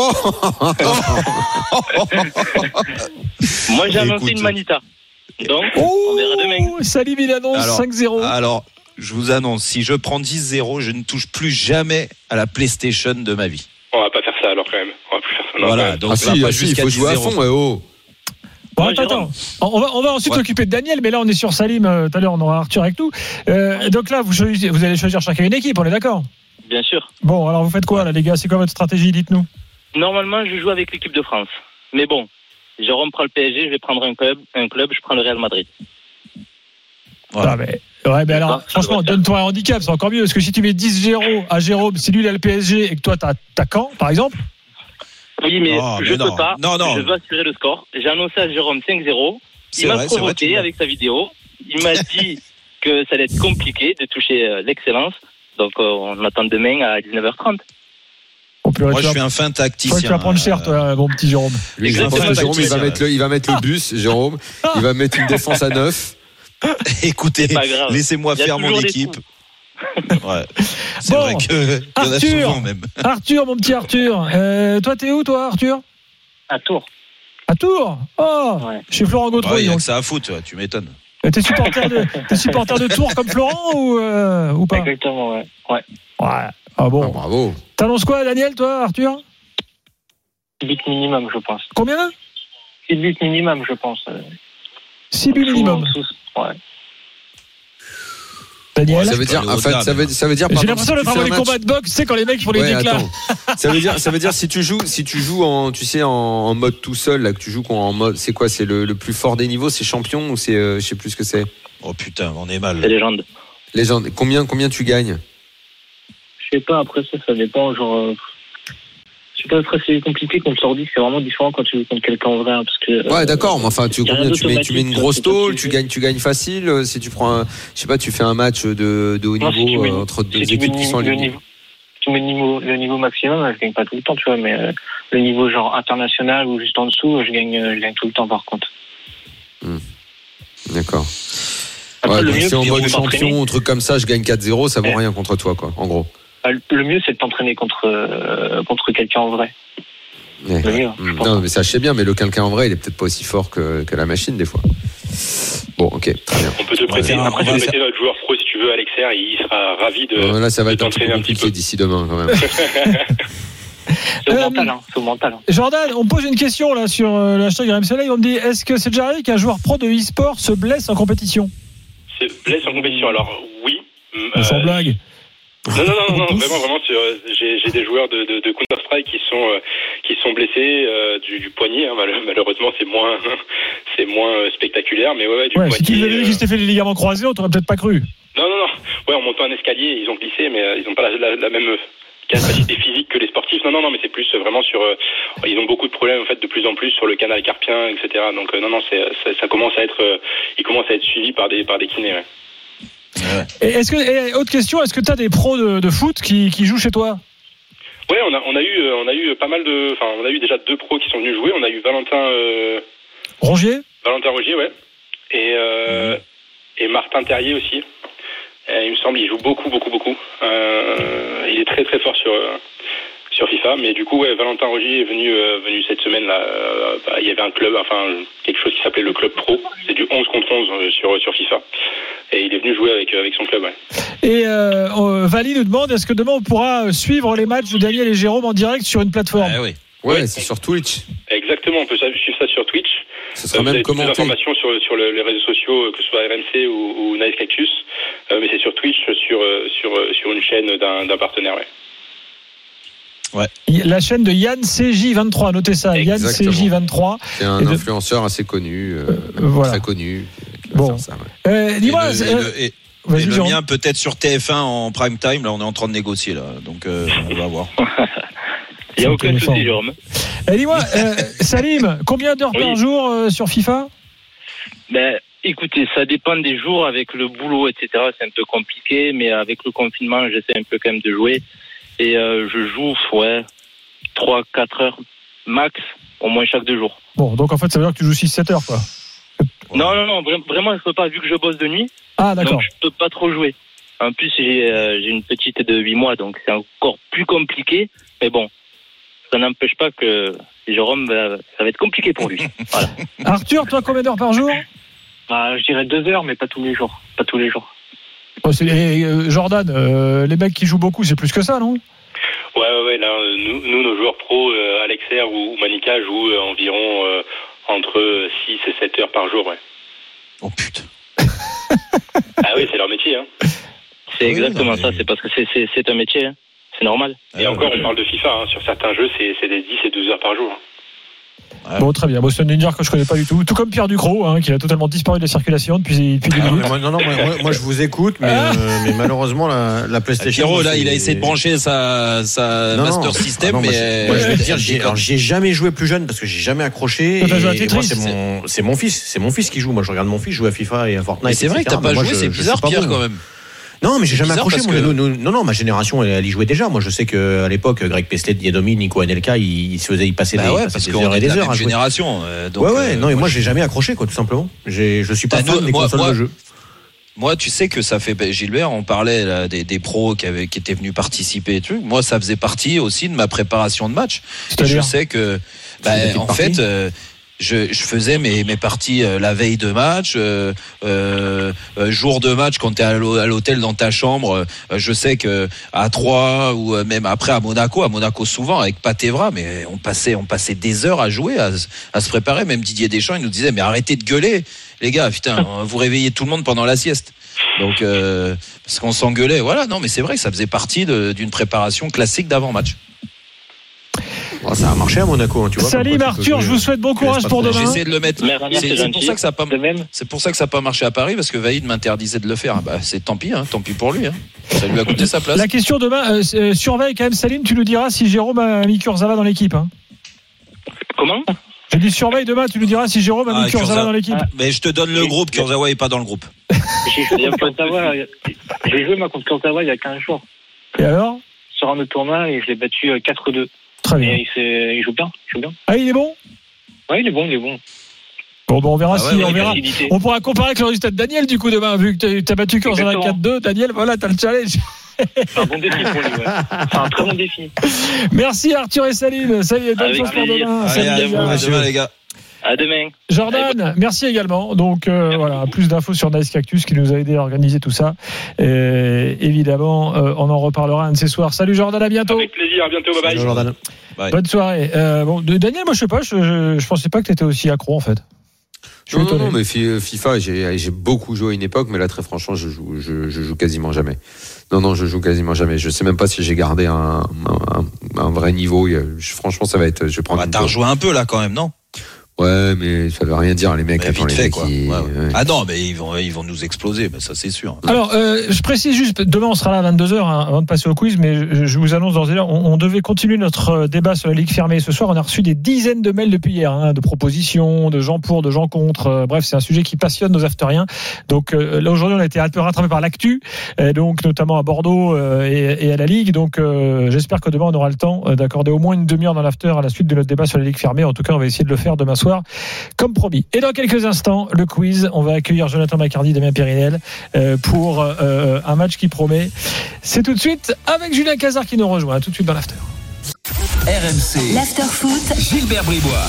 Moi, j'ai annoncé une manita. Donc, on verra demain. Salim, il annonce 5-0. Alors, je vous annonce, si je prends 10-0, je ne touche plus jamais à la PlayStation de ma vie. On va pas faire ça alors quand même. On va plus faire ça. Voilà, donc il faut jouer à fond. Bon, attends. On va ensuite s'occuper de Daniel, mais là on est sur Salim. Tout à l'heure on aura Arthur avec nous. Donc là vous allez choisir chacun une équipe, on est d'accord? Bien sûr. Bon, alors vous faites quoi là les gars? C'est quoi votre stratégie? Dites-nous. Normalement je joue avec l'équipe de France. Mais bon, Jérôme prend le PSG, je vais prendre un club, je prends le Real Madrid. Voilà. Mais alors, franchement, donne-toi un handicap, c'est encore mieux. Parce que si tu mets 10-0 à Jérôme, si lui il a le PSG et que toi t'as Caen, par exemple. Oui, mais je peux pas. Non. Je veux assurer le score. J'ai annoncé à Jérôme 5-0. Il m'a provoqué avec sa vidéo. Il m'a dit que ça allait être compliqué de toucher l'excellence. Donc, on attend demain à 19h30. Moi, je suis un fin tacticien. Tu vas prendre cher, toi, mon petit Jérôme. Jérôme, il va mettre le bus, Jérôme. Il va mettre une défense à 9. Écoutez, laissez-moi faire mon équipe. Ouais. C'est vrai que y en a souvent même. Arthur, mon petit Arthur. Toi, t'es où, toi, Arthur? À Tours. À Tours? Oh, ouais. Chez Florent Gautreau. Il y a que ça à foutre, tu m'étonnes. T'es supporter de Tours comme Florent ou pas? Exactement, ouais. Ah bon. Bravo. T'annonces quoi, Daniel, toi, Arthur? 6 buts minimum, je pense. Combien? 6 buts minimum, je pense. 6 buts minimum. Ouais. Daniel, ça veut dire, en fait, ça veut dire. J'ai l'impression d'être dans les combats de boxe, tu sais, quand les mecs font les déclats. Ça veut dire si tu joues en mode tout seul, là, que tu joues en mode, c'est quoi, c'est le plus fort des niveaux, c'est champion ou c'est, je sais plus ce que c'est. Oh putain, on est mal. C'est légende. Combien tu gagnes? Je sais pas, après ça dépend, genre. Je sais pas, après c'est compliqué contre l'ordi, c'est vraiment différent quand tu joues contre quelqu'un en vrai, parce que. Ouais, d'accord, mais enfin, tu mets une grosse tôle, tu gagnes facile. Si tu prends je sais pas, tu fais un match de haut niveau entre deux équipes qui sont alignées. Tu mets le niveau maximum, je gagne pas tout le temps, tu vois, mais le niveau genre international ou juste en dessous, je gagne tout le temps par contre. D'accord. Ouais, si en mode champion, un truc comme ça, je gagne 4-0, ça vaut rien contre toi, quoi, en gros. Le mieux, c'est de t'entraîner contre quelqu'un en vrai. Ouais. Le mieux, non, mais ça, je sais bien, mais le quelqu'un en vrai, il est peut-être pas aussi fort que la machine, des fois. Bon, ok, très bien. On peut te prêter, notre joueur pro, si tu veux, Alexer, il sera ravi de. Là, ça va être un peu compliqué d'ici demain, quand même. C'est au mental. Jordan, on me pose une question là sur l'hashtag RMC Live. On me dit, est-ce que c'est déjà arrivé qu'un joueur pro de e-sport se blesse en compétition? Se blesse en compétition, alors oui. Sans blague. Non, vraiment, j'ai des joueurs de Counter-Strike qui sont blessés du poignet. Hein, malheureusement, c'est moins spectaculaire, mais ouais, du poignet. Si tu avais vu qu'ils s'étaient fait les ligaments croisés, on t'aurait peut-être pas cru. Non. Ouais, en montant un escalier, ils ont glissé, mais ils n'ont pas la même capacité physique que les sportifs. Non, mais c'est plus vraiment sur. Ils ont beaucoup de problèmes en fait de plus en plus sur le canal carpien, etc. Donc ça commence à être. Ils commencent à être suivis par des kinés. Ouais. Et autre question, est-ce que tu as des pros de foot qui jouent chez toi? Ouais, on a eu pas mal de. Enfin, on a eu déjà 2 pros qui sont venus jouer. On a eu Valentin Rogier, ouais, et Martin Terrier aussi. Il me semble, il joue beaucoup. Il est très très fort sur FIFA, mais du coup, ouais, Valentin Rogier est venu cette semaine là. Il y avait un club, enfin quelque chose qui s'appelait le club pro. C'est du 11 contre 11 sur FIFA, et il est venu jouer avec son club. Ouais. Et Vali nous demande, est-ce que demain on pourra suivre les matchs de Daniel et Jérôme en direct sur une plateforme? Oui. Ouais, c'est sur Twitch. Exactement, on peut suivre ça sur Twitch. Ce sera même commenté. Plus d'informations sur les réseaux sociaux, que ce soit RMC ou Nice Cactus, mais c'est sur Twitch, sur une chaîne d'un partenaire. Ouais. La chaîne de Yann CJ23, notez ça. Exactement. Yann CJ23. C'est un influenceur assez connu, voilà. Très connu. Bon. Ça, ouais. Dis-moi. Et le mien peut-être sur TF1 en prime time. Là, on est en train de négocier là, donc on va voir. Il n'y a aucun souci, Jérôme. Dis-moi, Salim, combien d'heures par jour sur FIFA? Écoutez, ça dépend des jours. Avec le boulot, etc., c'est un peu compliqué, mais avec le confinement, j'essaie un peu quand même de jouer. Et je joue 3-4 heures max, au moins chaque 2 jours. Bon, donc en fait, ça veut dire que tu joues 6-7 heures, quoi. Non, vraiment, je peux pas, vu que je bosse de nuit. Ah, d'accord. Donc, je peux pas trop jouer. En plus, j'ai une petite de 8 mois, donc c'est encore plus compliqué. Mais bon, ça n'empêche pas que Jérôme, ça va être compliqué pour lui. Voilà. Arthur, toi, combien d'heures par jour? Je dirais 2 heures, mais pas tous les jours. Jordan, les mecs qui jouent beaucoup, c'est plus que ça, non? Ouais. Là, nous, nos joueurs pros, Alexer ou Manika jouent environ entre 6 et 7 heures par jour, ouais. Oh putain. Ah oui, c'est leur métier, hein. C'est exactement ça, c'est parce que c'est un métier, hein. C'est normal. Et encore, on parle de FIFA, hein. Sur certains jeux, c'est des 10 et 12 heures par jour. Ouais. Bon, très bien. Bon, c'est un joueur que je connais pas du tout. Tout comme Pierre Ducrot, qui a totalement disparu de la circulation depuis 2 minutes. Moi, je vous écoute, mais malheureusement, la PlayStation. Pierrot, là, il a essayé de brancher sa Master System. Moi, je vais te dire, j'ai jamais joué plus jeune parce que j'ai jamais accroché. Moi, c'est mon fils. C'est mon fils qui joue. Moi, je regarde mon fils jouer à FIFA et à Fortnite. Mais c'est vrai que t'as pas joué, c'est bizarre, Pierre, quand même. Non, mais j'ai jamais accroché. Non, ma génération, elle y jouait déjà. Moi, je sais qu'à l'époque, Greg Pestlet, Diedomi, Nico Anelka, ils passaient des heures et des heures. Génération. Non, et moi, j'ai jamais accroché, quoi, tout simplement. Je suis pas fan des consoles de jeu. Moi, tu sais que ça fait, Gilbert, on parlait là, des pros qui étaient venus participer et tout. Moi, ça faisait partie aussi de ma préparation de match. Et je sais que, en fait, je faisais mes parties la veille de match, jour de match quand t'es à l'hôtel dans ta chambre. Je sais que à Troyes ou même après à Monaco souvent avec Patevra, mais on passait des heures à jouer, à se préparer. Même Didier Deschamps, il nous disait mais arrêtez de gueuler, les gars, putain, vous réveillez tout le monde pendant la sieste. Donc parce qu'on s'engueulait. Voilà, non, mais c'est vrai que ça faisait partie d'une préparation classique d'avant-match. Oh, ça a marché à Monaco, tu vois. Salim, Arthur, je vous souhaite bon courage pour demain. J'ai essayé de le mettre. C'est pour ça que ça n'a pas marché à Paris, parce que Vaïd m'interdisait de le faire. C'est tant pis pour lui. Ça lui a coûté sa place. La question demain, surveille quand même, Salim, tu nous diras si Jérôme a mis Kurzawa dans l'équipe. Comment ? J'ai dit surveille demain, tu nous diras si Jérôme a mis Kurzawa dans l'équipe. Mais je te donne le groupe, Kurzawa n'est pas dans le groupe. J'ai joué contre Kurzawa il y a 15 jours. Et alors ? Sur un autre tournoi et je l'ai battu 4-2. Très bien. Il joue bien. Ah, il est bon ? Ouais, il est bon. Bon, on verra on verra. On pourra comparer avec le résultat de Daniel, du coup, demain, vu que tu as battu Kurzawa 4-2. Daniel, voilà, t'as le challenge. C'est un bon défi pour lui, C'est un très bon défi. Merci Arthur et Salim. Salut, bonne chance pour demain. À demain, les gars. À demain. Jordan, merci également. Donc voilà, plus d'infos sur Nice Cactus qui nous a aidé à organiser tout ça. Évidemment, on en reparlera un de ces soirs. Salut Jordan, à bientôt. Avec plaisir, à bientôt, bye bye. Salut Jordan. Bye. Bonne soirée. Daniel, moi je sais pas, je pensais pas que tu étais aussi accro en fait. Non, mais FIFA, j'ai beaucoup joué à une époque, mais là très franchement, je joue quasiment jamais. Non, je joue quasiment jamais. Je sais même pas si j'ai gardé un vrai niveau. Franchement, ça va être. Je vais prendre. T'as rejoué un peu là quand même, non? Ouais, mais ça veut rien dire, les mecs. Attends, les mecs ouais. Ah non, mais ils vont nous exploser, mais ça c'est sûr. Alors, je précise juste, demain on sera là à 22h avant de passer au quiz, mais je vous annonce d'ores et là, on devait continuer notre débat sur la Ligue fermée ce soir. On a reçu des dizaines de mails depuis hier, de propositions, de gens pour, de gens contre. Bref, c'est un sujet qui passionne nos afteriens. Donc là aujourd'hui, on a été un peu rattrapé par l'actu, donc notamment à Bordeaux et à la Ligue. Donc j'espère que demain on aura le temps d'accorder au moins une demi-heure dans l'after à la suite de notre débat sur la Ligue fermée. En tout cas, on va essayer de le faire demain soir, comme promis. Et dans quelques instants, le quiz. On va accueillir Jonathan Macardy, Damien Périnel pour un match qui promet. C'est tout de suite avec Julien Cazard qui nous rejoint. Tout de suite dans l'after. RMC. L'after foot. Gilbert Bribois.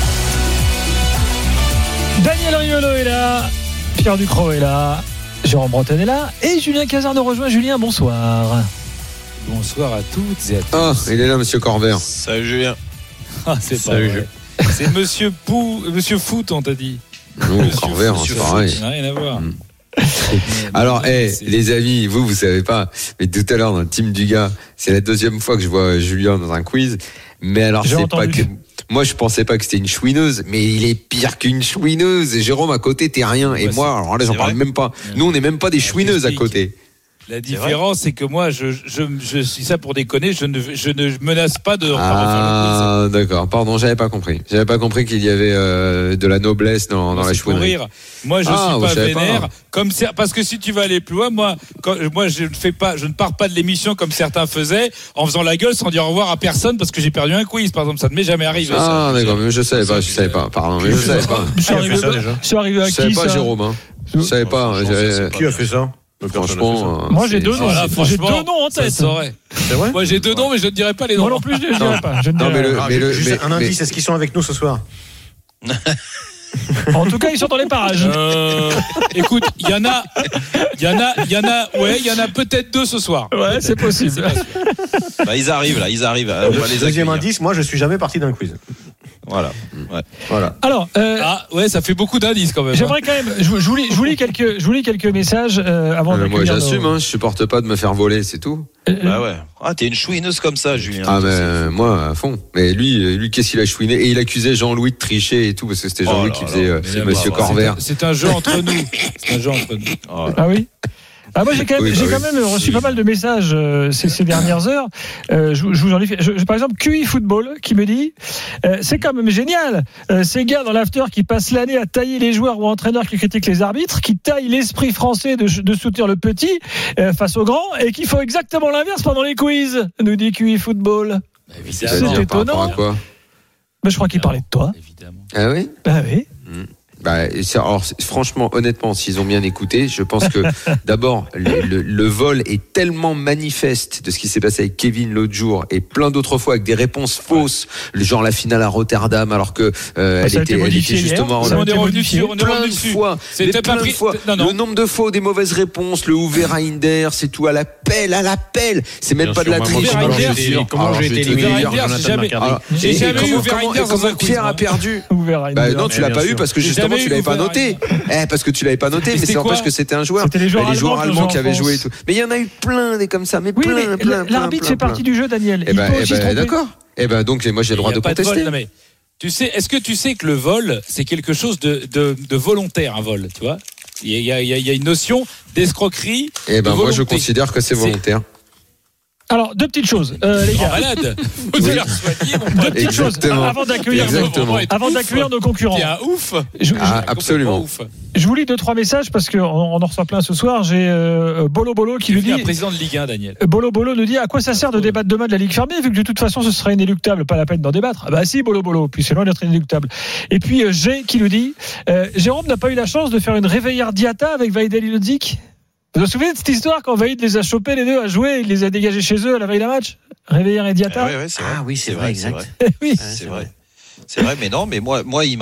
Daniel Riolo est là. Pierre Ducrot est là. Jérôme Bretagne est là. Et Julien Cazard nous rejoint. Julien, bonsoir. Bonsoir à toutes et à tous. Ah, il est là, monsieur Corvert. Salut Julien. Ah, c'est pas vrai. C'est Monsieur Foot, on t'a dit. Non, Corvert, c'est pareil. Ça n'a rien à voir. Alors, les amis, vous savez pas, mais tout à l'heure dans le team du gars, c'est la deuxième fois que je vois Julien dans un quiz. Mais alors, c'est pas que. Moi, je pensais pas que c'était une chouineuse, mais il est pire qu'une chouineuse. Et Jérôme, à côté, t'es rien. Et moi, alors là, j'en parle même pas. Nous, on n'est même pas des chouineuses à côté. La différence, c'est que moi, je suis ça pour déconner, je ne menace pas de refaire le quiz. D'accord, pardon, j'avais pas compris. J'avais pas compris qu'il y avait de la noblesse dans la chouinerie. Moi, je suis pas vénère. Parce que si tu vas aller plus loin, moi, je ne pars pas de l'émission comme certains faisaient, en faisant la gueule sans dire au revoir à personne parce que j'ai perdu un quiz. Par exemple, ça ne m'est jamais arrivé. Ah, d'accord, mais je savais pas. Pardon, mais je savais pas. C'est arrivé à qui, ça? Je savais pas, Jérôme. Je savais pas. Qui a fait ça? Franchement, moi j'ai deux noms. J'ai deux noms en tête. C'est vrai. Moi j'ai deux noms, mais je ne dirai pas les noms. Moi non plus, je ne dirai pas. Juste un indice, est-ce qu'ils sont avec nous ce soir? En tout cas, ils sont dans les parages. Écoute, il y en a peut-être deux ce soir. Ouais, c'est possible. Ils arrivent là, Deuxième indice, moi je suis jamais parti d'un quiz. Voilà. Alors, ça fait beaucoup d'indices quand même. J'aimerais quand même. Je vous lis quelques messages avant de. Moi, j'assume. Je supporte pas de me faire voler, c'est tout. Bah ouais. Ah, t'es une chouineuse comme ça, Julien. Ah, mais moi, à fond. Mais lui, qu'est-ce qu'il a chouiné? Et il accusait Jean-Louis de tricher et tout, parce que c'était Jean-Louis qui faisait Monsieur Corvère. C'est un jeu entre nous. Ah oui? Ah, moi, j'ai quand même reçu pas mal de messages ces dernières heures. Je vous en ai fait. Par exemple, QI Football qui me dit c'est quand même génial. Ces gars dans l'after qui passent l'année à tailler les joueurs ou entraîneurs qui critiquent les arbitres, qui taillent l'esprit français de soutenir le petit face au grand et qui font exactement l'inverse pendant les quiz, nous dit QI Football. C'est étonnant. Mais je crois qu'il parlait de toi. Évidemment. Ah oui? Ah oui. Alors, franchement, honnêtement, s'ils ont bien écouté, je pense que d'abord, le vol est tellement manifeste de ce qui s'est passé avec Kevin l'autre jour et plein d'autres fois avec des réponses fausses, genre la finale à Rotterdam, alors que elle était justement. On est revenu dessus. Plein de fois. Le nombre de fois, des mauvaises réponses, le Hoover Reinder, c'est tout à l'appel. C'est même pas de la triche. Comment j'ai été éliminé? J'ai jamais eu Hoover Reinder dans un quiz. Pierre a perdu. Non, tu l'as pas eu parce que justement tu l'avais pas noté. Parce que tu l'avais pas noté, mais c'est n'empêche que c'était un joueur. C'était les joueurs allemands qui avaient joué et tout. Mais il y en a eu plein des comme ça, mais plein. L'arbitre fait partie du jeu, Daniel. D'accord. Donc moi j'ai le droit de contester. Est-ce que tu sais que le vol, c'est quelque chose de volontaire, un vol, tu vois? Il y a une notion d'escroquerie. Moi je considère que c'est volontaire. Alors, deux petites choses, les gars. Malade. Vous allez soigner, mon pote. Deux petites choses avant d'accueillir nos concurrents. Il y a un ouf. Absolument. Ouf. Je vous lis 2-3 messages parce qu'on en reçoit plein ce soir. J'ai Bolo qui nous dit. Un président de Ligue 1, Daniel. Bolo nous dit à quoi ça sert de débattre demain de la Ligue fermée vu que de toute façon ce sera inéluctable, pas la peine d'en débattre. Ah bah si, Bolo, puis c'est loin d'être inéluctable. Et puis G qui nous dit Jérôme n'a pas eu la chance de faire une réveillère Diata avec Vaidel Ilodzik. Vous vous souvenez de cette histoire quand Vaïd les a chopés les deux à jouer, il les a dégagés chez eux à la veille d'un match? Réveillère et Diata. C'est vrai, exact. C'est vrai, mais non, mais moi,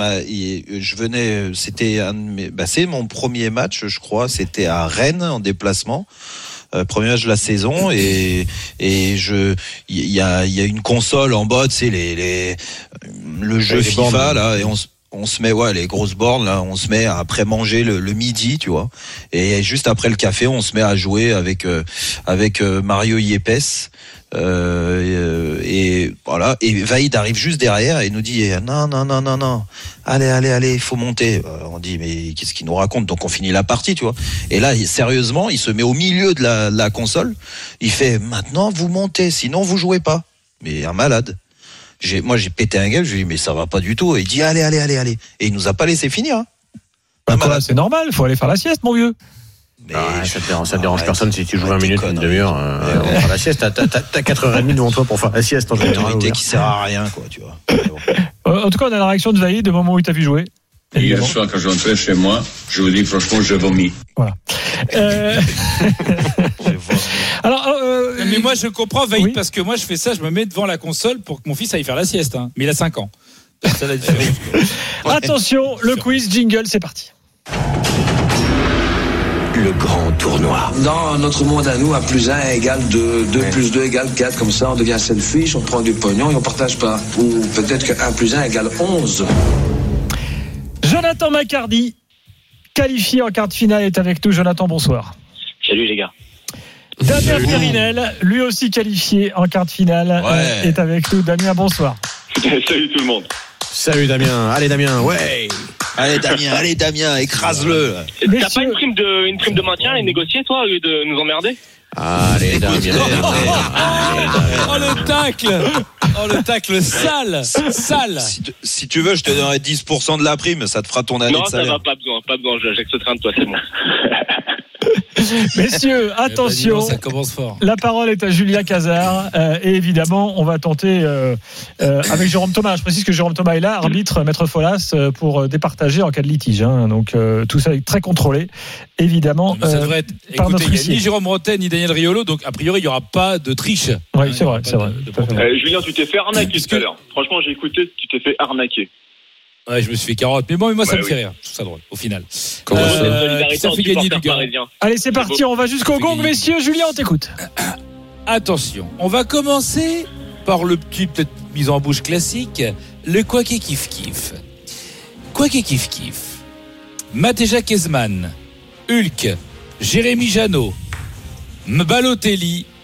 je venais, c'était c'est mon premier match, je crois, c'était à Rennes en déplacement. Premier match de la saison et il y a une console en bas, tu sais le jeu FIFA là, et on se met les grosses bornes là, on se met après manger le midi, tu vois, et juste après le café on se met à jouer avec Mario Yepes et voilà, et Vaïd arrive juste derrière et nous dit non, allez, il faut monter. On dit mais qu'est-ce qu'il nous raconte? Donc on finit la partie, tu vois, et là sérieusement il se met au milieu de la console, il fait maintenant vous montez, sinon vous jouez pas. Mais un malade. Moi j'ai pété un gueule, je lui ai dit mais ça va pas du tout, et il dit allez, et il nous a pas laissé finir. C'est normal, faut aller faire la sieste, mon vieux. Mais ça dérange personne si tu joues 20 minutes, une demi-heure. On fera la sieste. T'as 4h30 devant toi pour faire la sieste en général. Une qui sert à rien, quoi, tu vois. En tout cas, on a la réaction de Vaïd au moment où il t'a vu jouer. Hier soir, quand je rentrais chez moi, je vous dis franchement, je vomis. Voilà. Alors, mais moi je comprends Vaïd, parce que moi je fais ça, je me mets devant la console pour que mon fils aille faire la sieste, hein. Mais il a 5 ans. C'est ça la différence. Attention, le quiz jingle, c'est parti. Le grand tournoi. Dans notre monde à nous, 1 + 1 égale 2, 2 + 2 égale 4, comme ça on devient selfish, on prend du pognon et on partage pas. Ou peut-être que 1 + 1 égale 11. Jonathan Macardy, qualifié en quart de finale, est avec nous. Jonathan, bonsoir. Salut les gars. Damien Périnel, lui aussi qualifié en quart de finale, est avec nous. Damien, bonsoir. Salut tout le monde. Salut Damien. Allez Damien, ouais. Allez Damien, écrase-le. T'as pas une prime de maintien et négocier, toi, au lieu de nous emmerder? Allez Damien. Oh le tacle sale. Si tu veux, je te donnerai 10% de la prime, ça te fera ton année de salaire. Non, ça va, pas besoin, j'accepterai de toi, c'est bon. Messieurs, attention, ça commence fort. La parole est à Julien Cazard et évidemment on va tenter avec Jérôme Thomas. Je précise que Jérôme Thomas est là, arbitre, maître Folas, pour départager en cas de litige, hein. Donc tout ça est très contrôlé, évidemment. Ça devrait être, par notre il n'y a ni Jérôme Rotten ni Daniel Riolo, donc a priori il n'y aura pas de triche. Oui, c'est vrai. Julien, tu t'es fait arnaquer tout à l'heure. Franchement, j'ai écouté, tu t'es fait arnaquer. Ouais, je me suis fait carotte, mais moi ça me fait rire. Je trouve ça drôle, au final. Ça fait gagner du gars. Allez, c'est parti, on va jusqu'au gong, messieurs. Julien, on t'écoute. Attention, on va commencer par le petit, peut-être mise en bouche classique, le Quaké Kif Kif. Quaké Kif Kif. Mateja Kezman, Hulk, Jérémy Janot, Balotelli,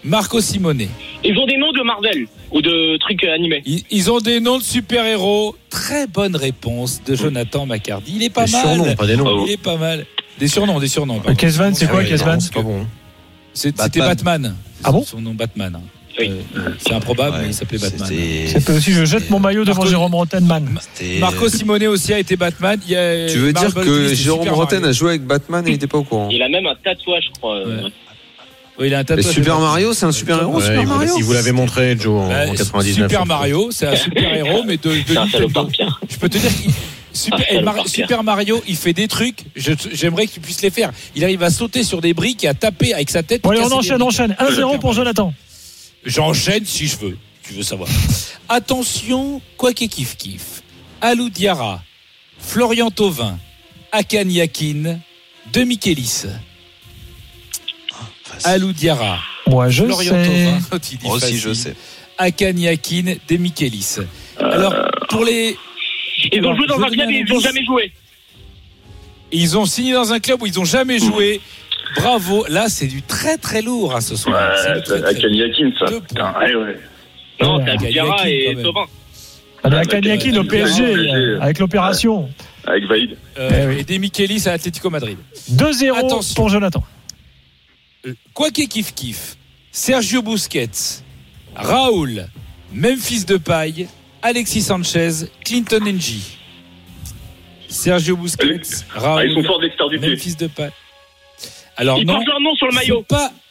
Marco Simone. Ils ont des noms de Marvel ou de trucs animés. Ils ont des noms de super-héros. Très bonne réponse de Jonathan Macardy. Il est pas mal. Surnoms, pas des noms. Il est pas mal. Des surnoms. Kesvan, c'est quoi Kesvan? C'est pas bon. C'était Batman. Ah bon? Son nom Batman. Oui. C'est improbable, mais il s'appelait Batman. C'est aussi je jette mon maillot devant Jérôme Rottenman. Marco Simone aussi a été Batman. Tu veux dire que Jérôme Rotten a joué avec Batman et il n'était pas au courant? Il a même un tatouage, je crois. Oui, il a un tatouage. Mais Super Mario, c'est un super-héros, Super Mario. Il vous l'avait montré, Joe, en 99. Super Mario, c'est un super-héros, mais de Nintendo. Je peux te dire Super Mario, il fait des trucs, j'aimerais qu'il puisse les faire. Il arrive à sauter sur des briques et à taper avec sa tête. Bon, allez, on enchaîne. 1-0 pour Jonathan. J'enchaîne si je veux. Tu veux savoir. Attention, quoi qu'il kiff. Alou Diarra, Florian Thauvin, Hakan Yakin, De Michelis. Alou Diarra. Moi, je Florian sais. Thauvin, Moi aussi, je sais. Hakan Yakin, De Michelis. Alors, pour les. Ils ont joué dans un club et ils n'ont jamais joué. Ils ont signé dans un club où ils n'ont jamais joué. Bravo. Là, c'est du très très lourd ce soir. Ouais, Hakan Yakin, ça. Putain, ouais. Non, c'est Alou Diarra et Thauvin. Hakan Yakin au PSG, avec l'opération. Avec Vaïd. Et De Michelis à Atlético Madrid. 2-0 pour Jonathan. Quoi qu'il kiff. Sergio Busquets, Raoul, Memphis Depay, Alexis Sanchez, Clinton Ng. Sergio Busquets, Raoul, ils sont forts d'extériorité. Memphis Depay. Alors ils portent leur nom sur le maillot.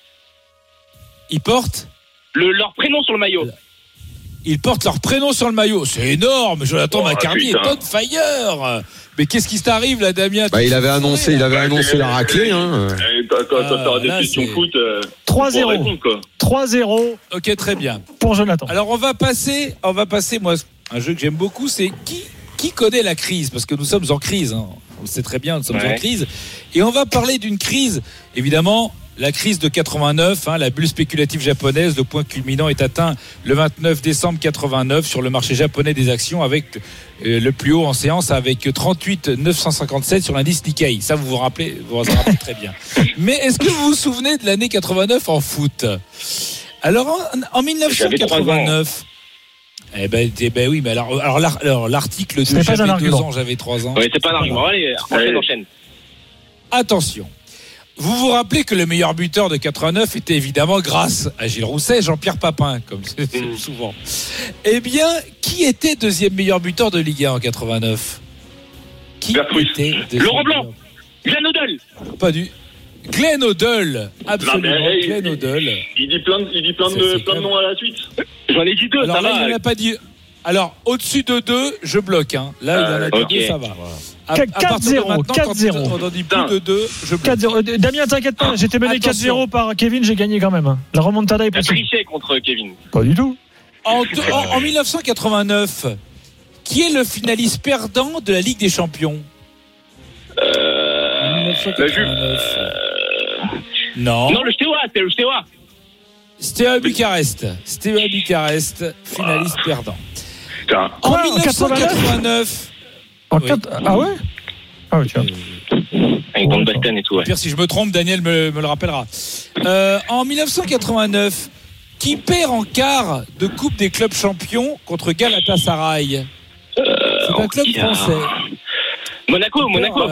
Ils portent leur prénom sur le maillot. Ils portent leur prénom sur le maillot. C'est énorme. Jonathan Macardy est on fire. Mais qu'est-ce qui t'arrive là, Damien? Il avait annoncé la raclée. Quand t'as des questions foot. 3-0. 3-0. Ok, très bien. Pour Jonathan. Alors on va passer, moi, un jeu que j'aime beaucoup, c'est qui connaît la crise? Parce que nous sommes en crise. On le sait très bien, nous sommes en crise. Et on va parler d'une crise, évidemment. La crise de 89, la bulle spéculative japonaise, le point culminant est atteint le 29 décembre 89 sur le marché japonais des actions avec le plus haut en séance avec 38 957 sur l'indice Nikkei. Ça, vous en rappelez très bien. Mais est-ce que vous vous souvenez de l'année 89 en foot? Alors, en 1989... Eh ben oui, mais alors l'article 2, j'avais 2 ans, j'avais 3 ans. Oui, c'est pas un argument. Allez, enchaîne. Attention. Vous vous rappelez que le meilleur buteur de 89 était évidemment grâce à Gilles Rousset et Jean-Pierre Papin, comme c'est souvent. Eh bien, qui était deuxième meilleur buteur de Ligue 1 en 89? Laurent Blanc, Glenn Hoddle. Pas du. Glenn Hoddle, absolument. Glenn Hoddle. Il dit plein de noms à la suite. J'en ai dit 2, alors ça là, va. il n'en a pas dit. Alors, au-dessus de 2, je bloque. Là, il en a dit 2, ça va. 4-0. 4-0. On en dit plus de 2, je bloque. 4-0. Damien, t'inquiète pas, j'étais mené 4-0 par Kevin, j'ai gagné quand même. La remontada est possible. Tu as triché contre Kevin. Pas du tout. En 1989, qui est le finaliste perdant de la Ligue des Champions? La Juve. Non. Non, le Steaua. Steaua Bucarest, finaliste perdant. Quoi, en 1989. Ah ouais? Ah oui, tiens. Avec Van Basten et tout, ouais. Pire, si je me trompe, Daniel me le rappellera. En 1989, qui perd en quart de Coupe des clubs champions contre Galatasaray? C'est un club français. Monaco.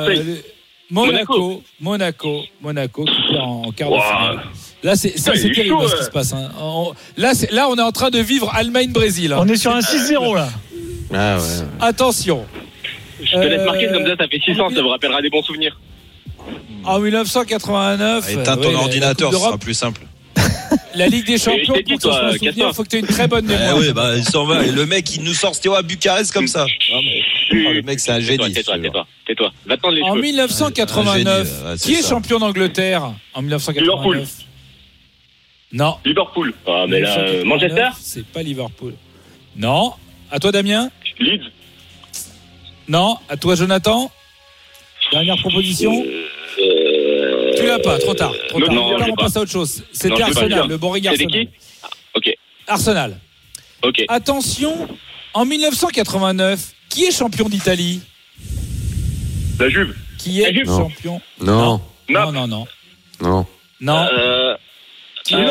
Monaco qui perd en quart de finale. Là, c'est terrible ce qui se passe. Là, on est en train de vivre Allemagne-Brésil. On est sur un 6-0 là. Ah ouais. Attention. Je te laisse marquer comme ça fait 600, ça vous rappellera des bons souvenirs. En 1989. Éteins ton ordinateur, ce sera plus simple. La Ligue des Champions, pour s'en souvenir, il faut que tu aies une très bonne mémoire. Oui, il s'en va. Et le mec, il nous sort Steaua Bucarest comme ça. Le mec, c'est un génie. Tais-toi. Va tendre les cheveux. En 1989, qui est champion d'Angleterre en 1989? Non. Liverpool. Ah, mais là, Manchester? C'est pas Liverpool. Non. À toi, Damien? Leeds. Non. À toi, Jonathan? Dernière proposition? Tu l'as pas, trop tard. Non, on passe à autre chose. C'était Arsenal, le Borussia Arsenal. C'était qui? Ok. Arsenal. Ok. Attention, en 1989, qui est champion d'Italie? La Juve. Qui est champion? Non. Non. Non. Qui est champion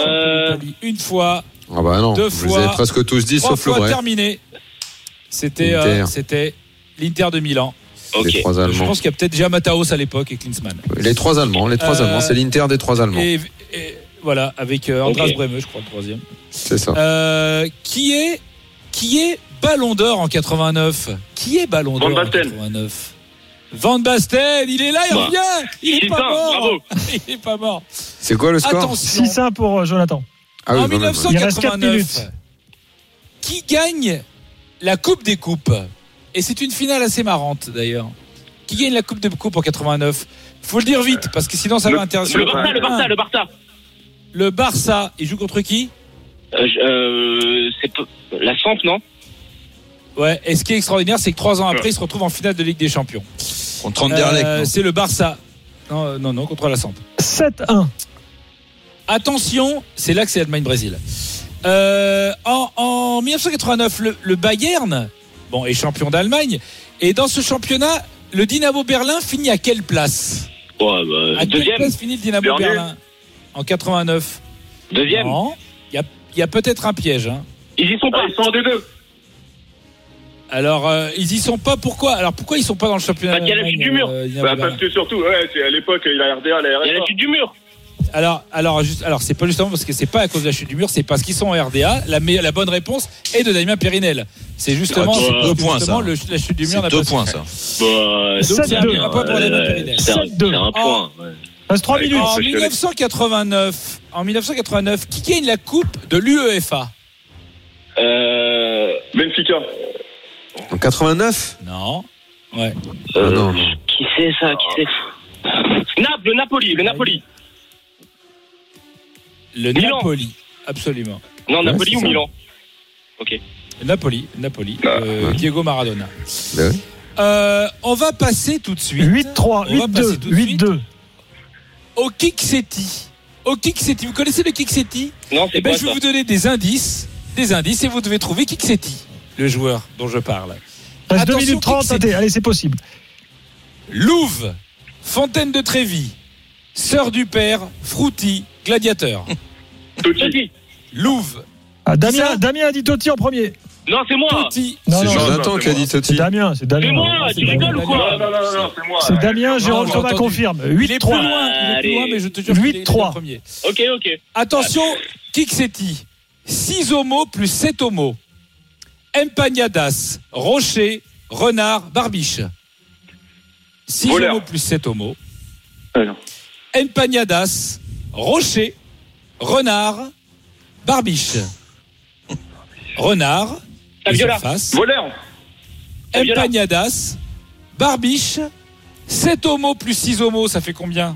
Napoli une fois. Ah bah non, 2 vous fois. les avez presque tous dit, sauf le vrai. Terminé. C'était l'Inter de Milan. Okay. Les 3 Allemands. Je pense qu'il y a peut-être déjà Mataos à l'époque et Klinsmann. Les 3 Allemands, c'est l'Inter des 3 Allemands. Et voilà, avec Andras Breme, je crois, le 3e. C'est ça. Qui est Ballon d'Or en 89? Qui est Ballon d'Or en 89? Van Basten, il est là, il revient. Il est pas mort. Bravo. Il est pas mort. C'est quoi le score? 6-1 pour Jonathan. Ah oui, en 1989, qui gagne la Coupe des Coupes? Et c'est une finale assez marrante d'ailleurs. Qui gagne la Coupe des Coupes en 89? Faut le dire vite parce que sinon ça va intéresser. Le Barça. Le Barça, il joue contre qui? C'est la Samp, non? Ouais, et ce qui est extraordinaire, c'est que 3 ans après, il se retrouve en finale de Ligue des Champions. Contre Anderlecht. C'est le Barça. Non, contre la Samp. 7-1. Attention, c'est là que c'est Allemagne-Brésil. En 1989, le Bayern est champion d'Allemagne. Et dans ce championnat, le Dynamo Berlin finit à quelle place? À quelle place finit le Dynamo Berlin en 89? Deuxième. Non, il y a peut-être un piège. Hein. Ils y sont pas. Ils sont en D2. Alors, ils y sont pas. Pourquoi? Alors, pourquoi ils sont pas dans le championnat? Parce qu'il y a la chute du mur. Parce que surtout, c'est à l'époque, il y a la RDA, la RSA. Il y a la chute du mur. Alors, c'est pas justement parce que c'est pas à cause de la chute du mur, c'est parce qu'ils sont en RDA. La bonne réponse est de Damien Périnel. C'est justement, deux points, ça. La chute du mur. C'est 2 points, ça. Donc, c'est un point pour Damien Périnel. 7-2. C'est un point. Reste 3 minutes. En 1989, qui gagne la coupe de l'UEFA? Benfica. En 89? Non. Ouais. Non. Qui c'est ça? Le Napoli. Le Milan. Napoli, absolument. Non, Napoli ou Milan? Ok. Napoli. Diego Maradona. Ben oui. On va passer tout de suite. 8-3, 8-2. Au Kiksetti. Vous connaissez le Kiksetti? Non, c'est pas je vais vous donner des indices et vous devez trouver Kiksetti, le joueur dont je parle. Reste 2 minutes 30, allez, c'est possible. Louvre, Fontaine de Trévis, Sœur du Père, Frutti, Gladiateur. Totti. Louvre. Damien a dit Totti en premier. Non, c'est moi. Totti. C'est Jonathan qui a dit Totti. C'est Damien. C'est moi, tu rigoles ou quoi? Non, c'est moi. C'est Damien, Jérôme Thomas confirme. 8-3. Il est plus loin, mais je te jure qu'il est le premier. Ok. Attention, Kiksetti. 6 homos plus 7 homos. Empagnadas, Rocher, Renard, Barbiche. 6 homos plus 7 homos. Empagnadas, Rocher, Renard, Barbiche. Renard, surface. Voleur. Empagnadas, Barbiche, 7 homos plus 6 homos, ça fait combien?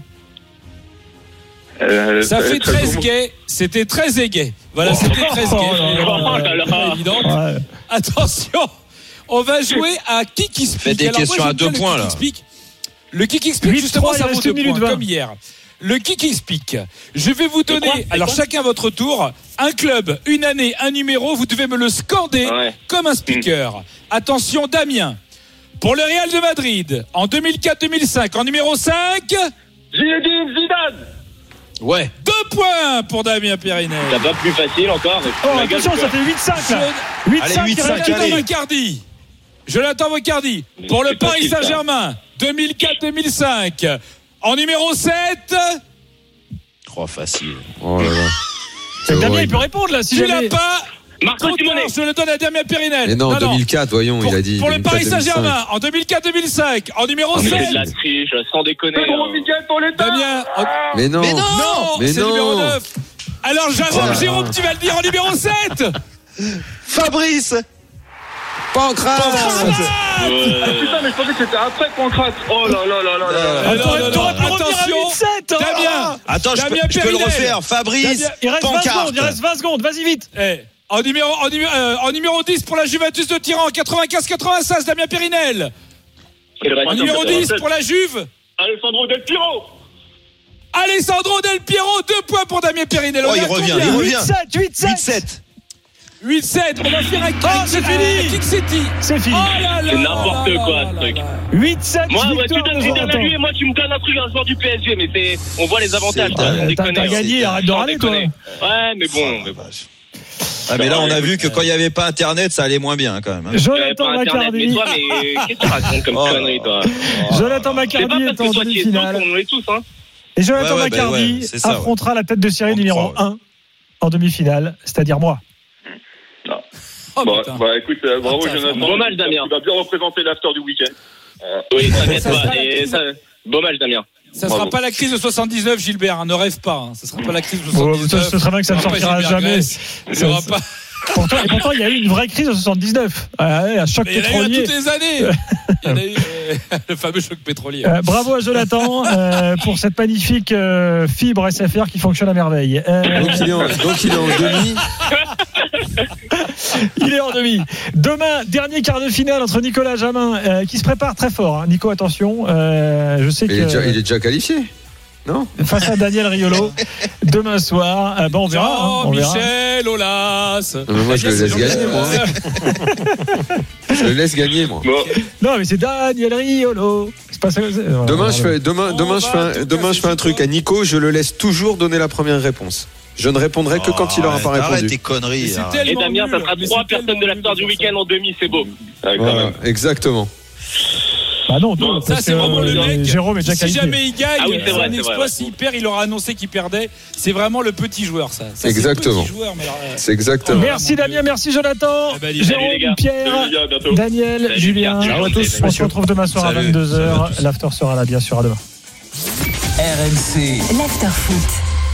Ça fait 13 gays. C'était 13 gays. Voilà, c'était 13 gays. Évidente. Ouais. Attention, on va jouer à Kick Speak. Fais des questions à 2 points là. Le Kick Speak, justement, ça vaut 2 points, comme hier. Le Kick Speak. Je vais vous donner, chacun à votre tour, un club, une année, un numéro. Vous devez me le scander comme un speaker. Attention, Damien. Pour le Real de Madrid, en 2004-2005, en numéro 5. Zinedine Zidane. Ouais. 2 points pour Damien Périnel. T'as pas plus facile encore. Attention, ça fait 8-5 là. 8-5. Jonathan Vocardi. Pour le Paris Saint-Germain, 2004-2005. En numéro 7. Trop facile. Oh là là. Damien, il peut répondre là. Si tu l'as pas. Je le donne à Damien Périnel. Mais non, 2004, voyons, il a dit. Pour le Paris Saint-Germain, en 2004-2005, en numéro 7. C'est de la triche, sans déconner. Damien. Mais non. C'est numéro 9. Alors, Jérôme, tu vas le dire en numéro 7. Fabrice. Pancrate. Putain, mais je pensais que c'était après Pancrate. Oh là là là là. Attention, Damien. Attends, je peux le refaire. Fabrice. Il reste 20 secondes. Vas-y vite. En numéro 10 pour la Juventus de Turin, 95-96, Damien Périnel. En numéro 10 pour la Juve. Alessandro Del Piero. Alessandro Del Piero, 2 points pour Damien Périnel. Il revient. 8-7. 8-7, on va finir avec c'est fini. Kick City. C'est fini. C'est n'importe quoi ce truc. 8-7. Moi, tu donnes à lui et moi tu me donnes un truc à un joueur du PSG, mais on voit les avantages. T'as gagné, arrête de râler toi. Ouais, mais bon. Ah mais là on a vu que quand il n'y avait pas internet ça allait moins bien quand même. Jonathan Macardy. Mais toi, qu'est-ce que tu racontes comme connerie toi? Jonathan Macardy est en demi-finale. On est tous, hein. Et Jonathan Macardy affrontera la tête de série numéro 1 en demi-finale, c'est-à-dire moi. Écoute, bravo Jonathan. Bon match Damien. Tu vas bien représenter l'after du week-end. Oui, ça va être bon match Damien. Ça sera pas la crise de 79, Gilbert, hein, ne rêve pas. Ça sera pas la crise de 79. Ce serait bien que ça ne sortira jamais. Il n'y aura pas. Pourtant, il y a eu une vraie crise de 79. À choc pétrolier. Il y en a eu toutes les années. Il y en a eu le fameux choc pétrolier. Bravo à Jonathan pour cette magnifique fibre SFR qui fonctionne à merveille. Donc il est en demi. Il est en demi. Demain, dernier quart de finale entre Nicolas Jamin qui se prépare très fort. Hein. Nico, attention. Je sais il est déjà qualifié. Non. Face à Daniel Riolo demain soir. On verra. Michel Aulas. Moi je le laisse gagner moi. Je le laisse gagner moi. Non mais c'est Daniel Riolo. C'est pas ça. Demain je fais un truc à Nico. Je le laisse toujours donner la première réponse. Je ne répondrai que quand il n'aura pas répondu. Arrête tes conneries. Et Damien, ça sera 3 personnes de l'after du week-end en demi, c'est beau. Voilà, exactement. Ah non, ça c'est vraiment le mec. Jérôme est déjà si jamais il gagne, c'est un exploit. S'il perd, il aura annoncé qu'il perdait. C'est vraiment le petit joueur, ça. Exactement. C'est exactement. Merci Damien, merci Jonathan, Jérôme, Pierre, Daniel, Julien. Ciao à tous. On se retrouve demain soir à 22h. L'after sera là, bien sûr, à demain. RMC. L'after foot.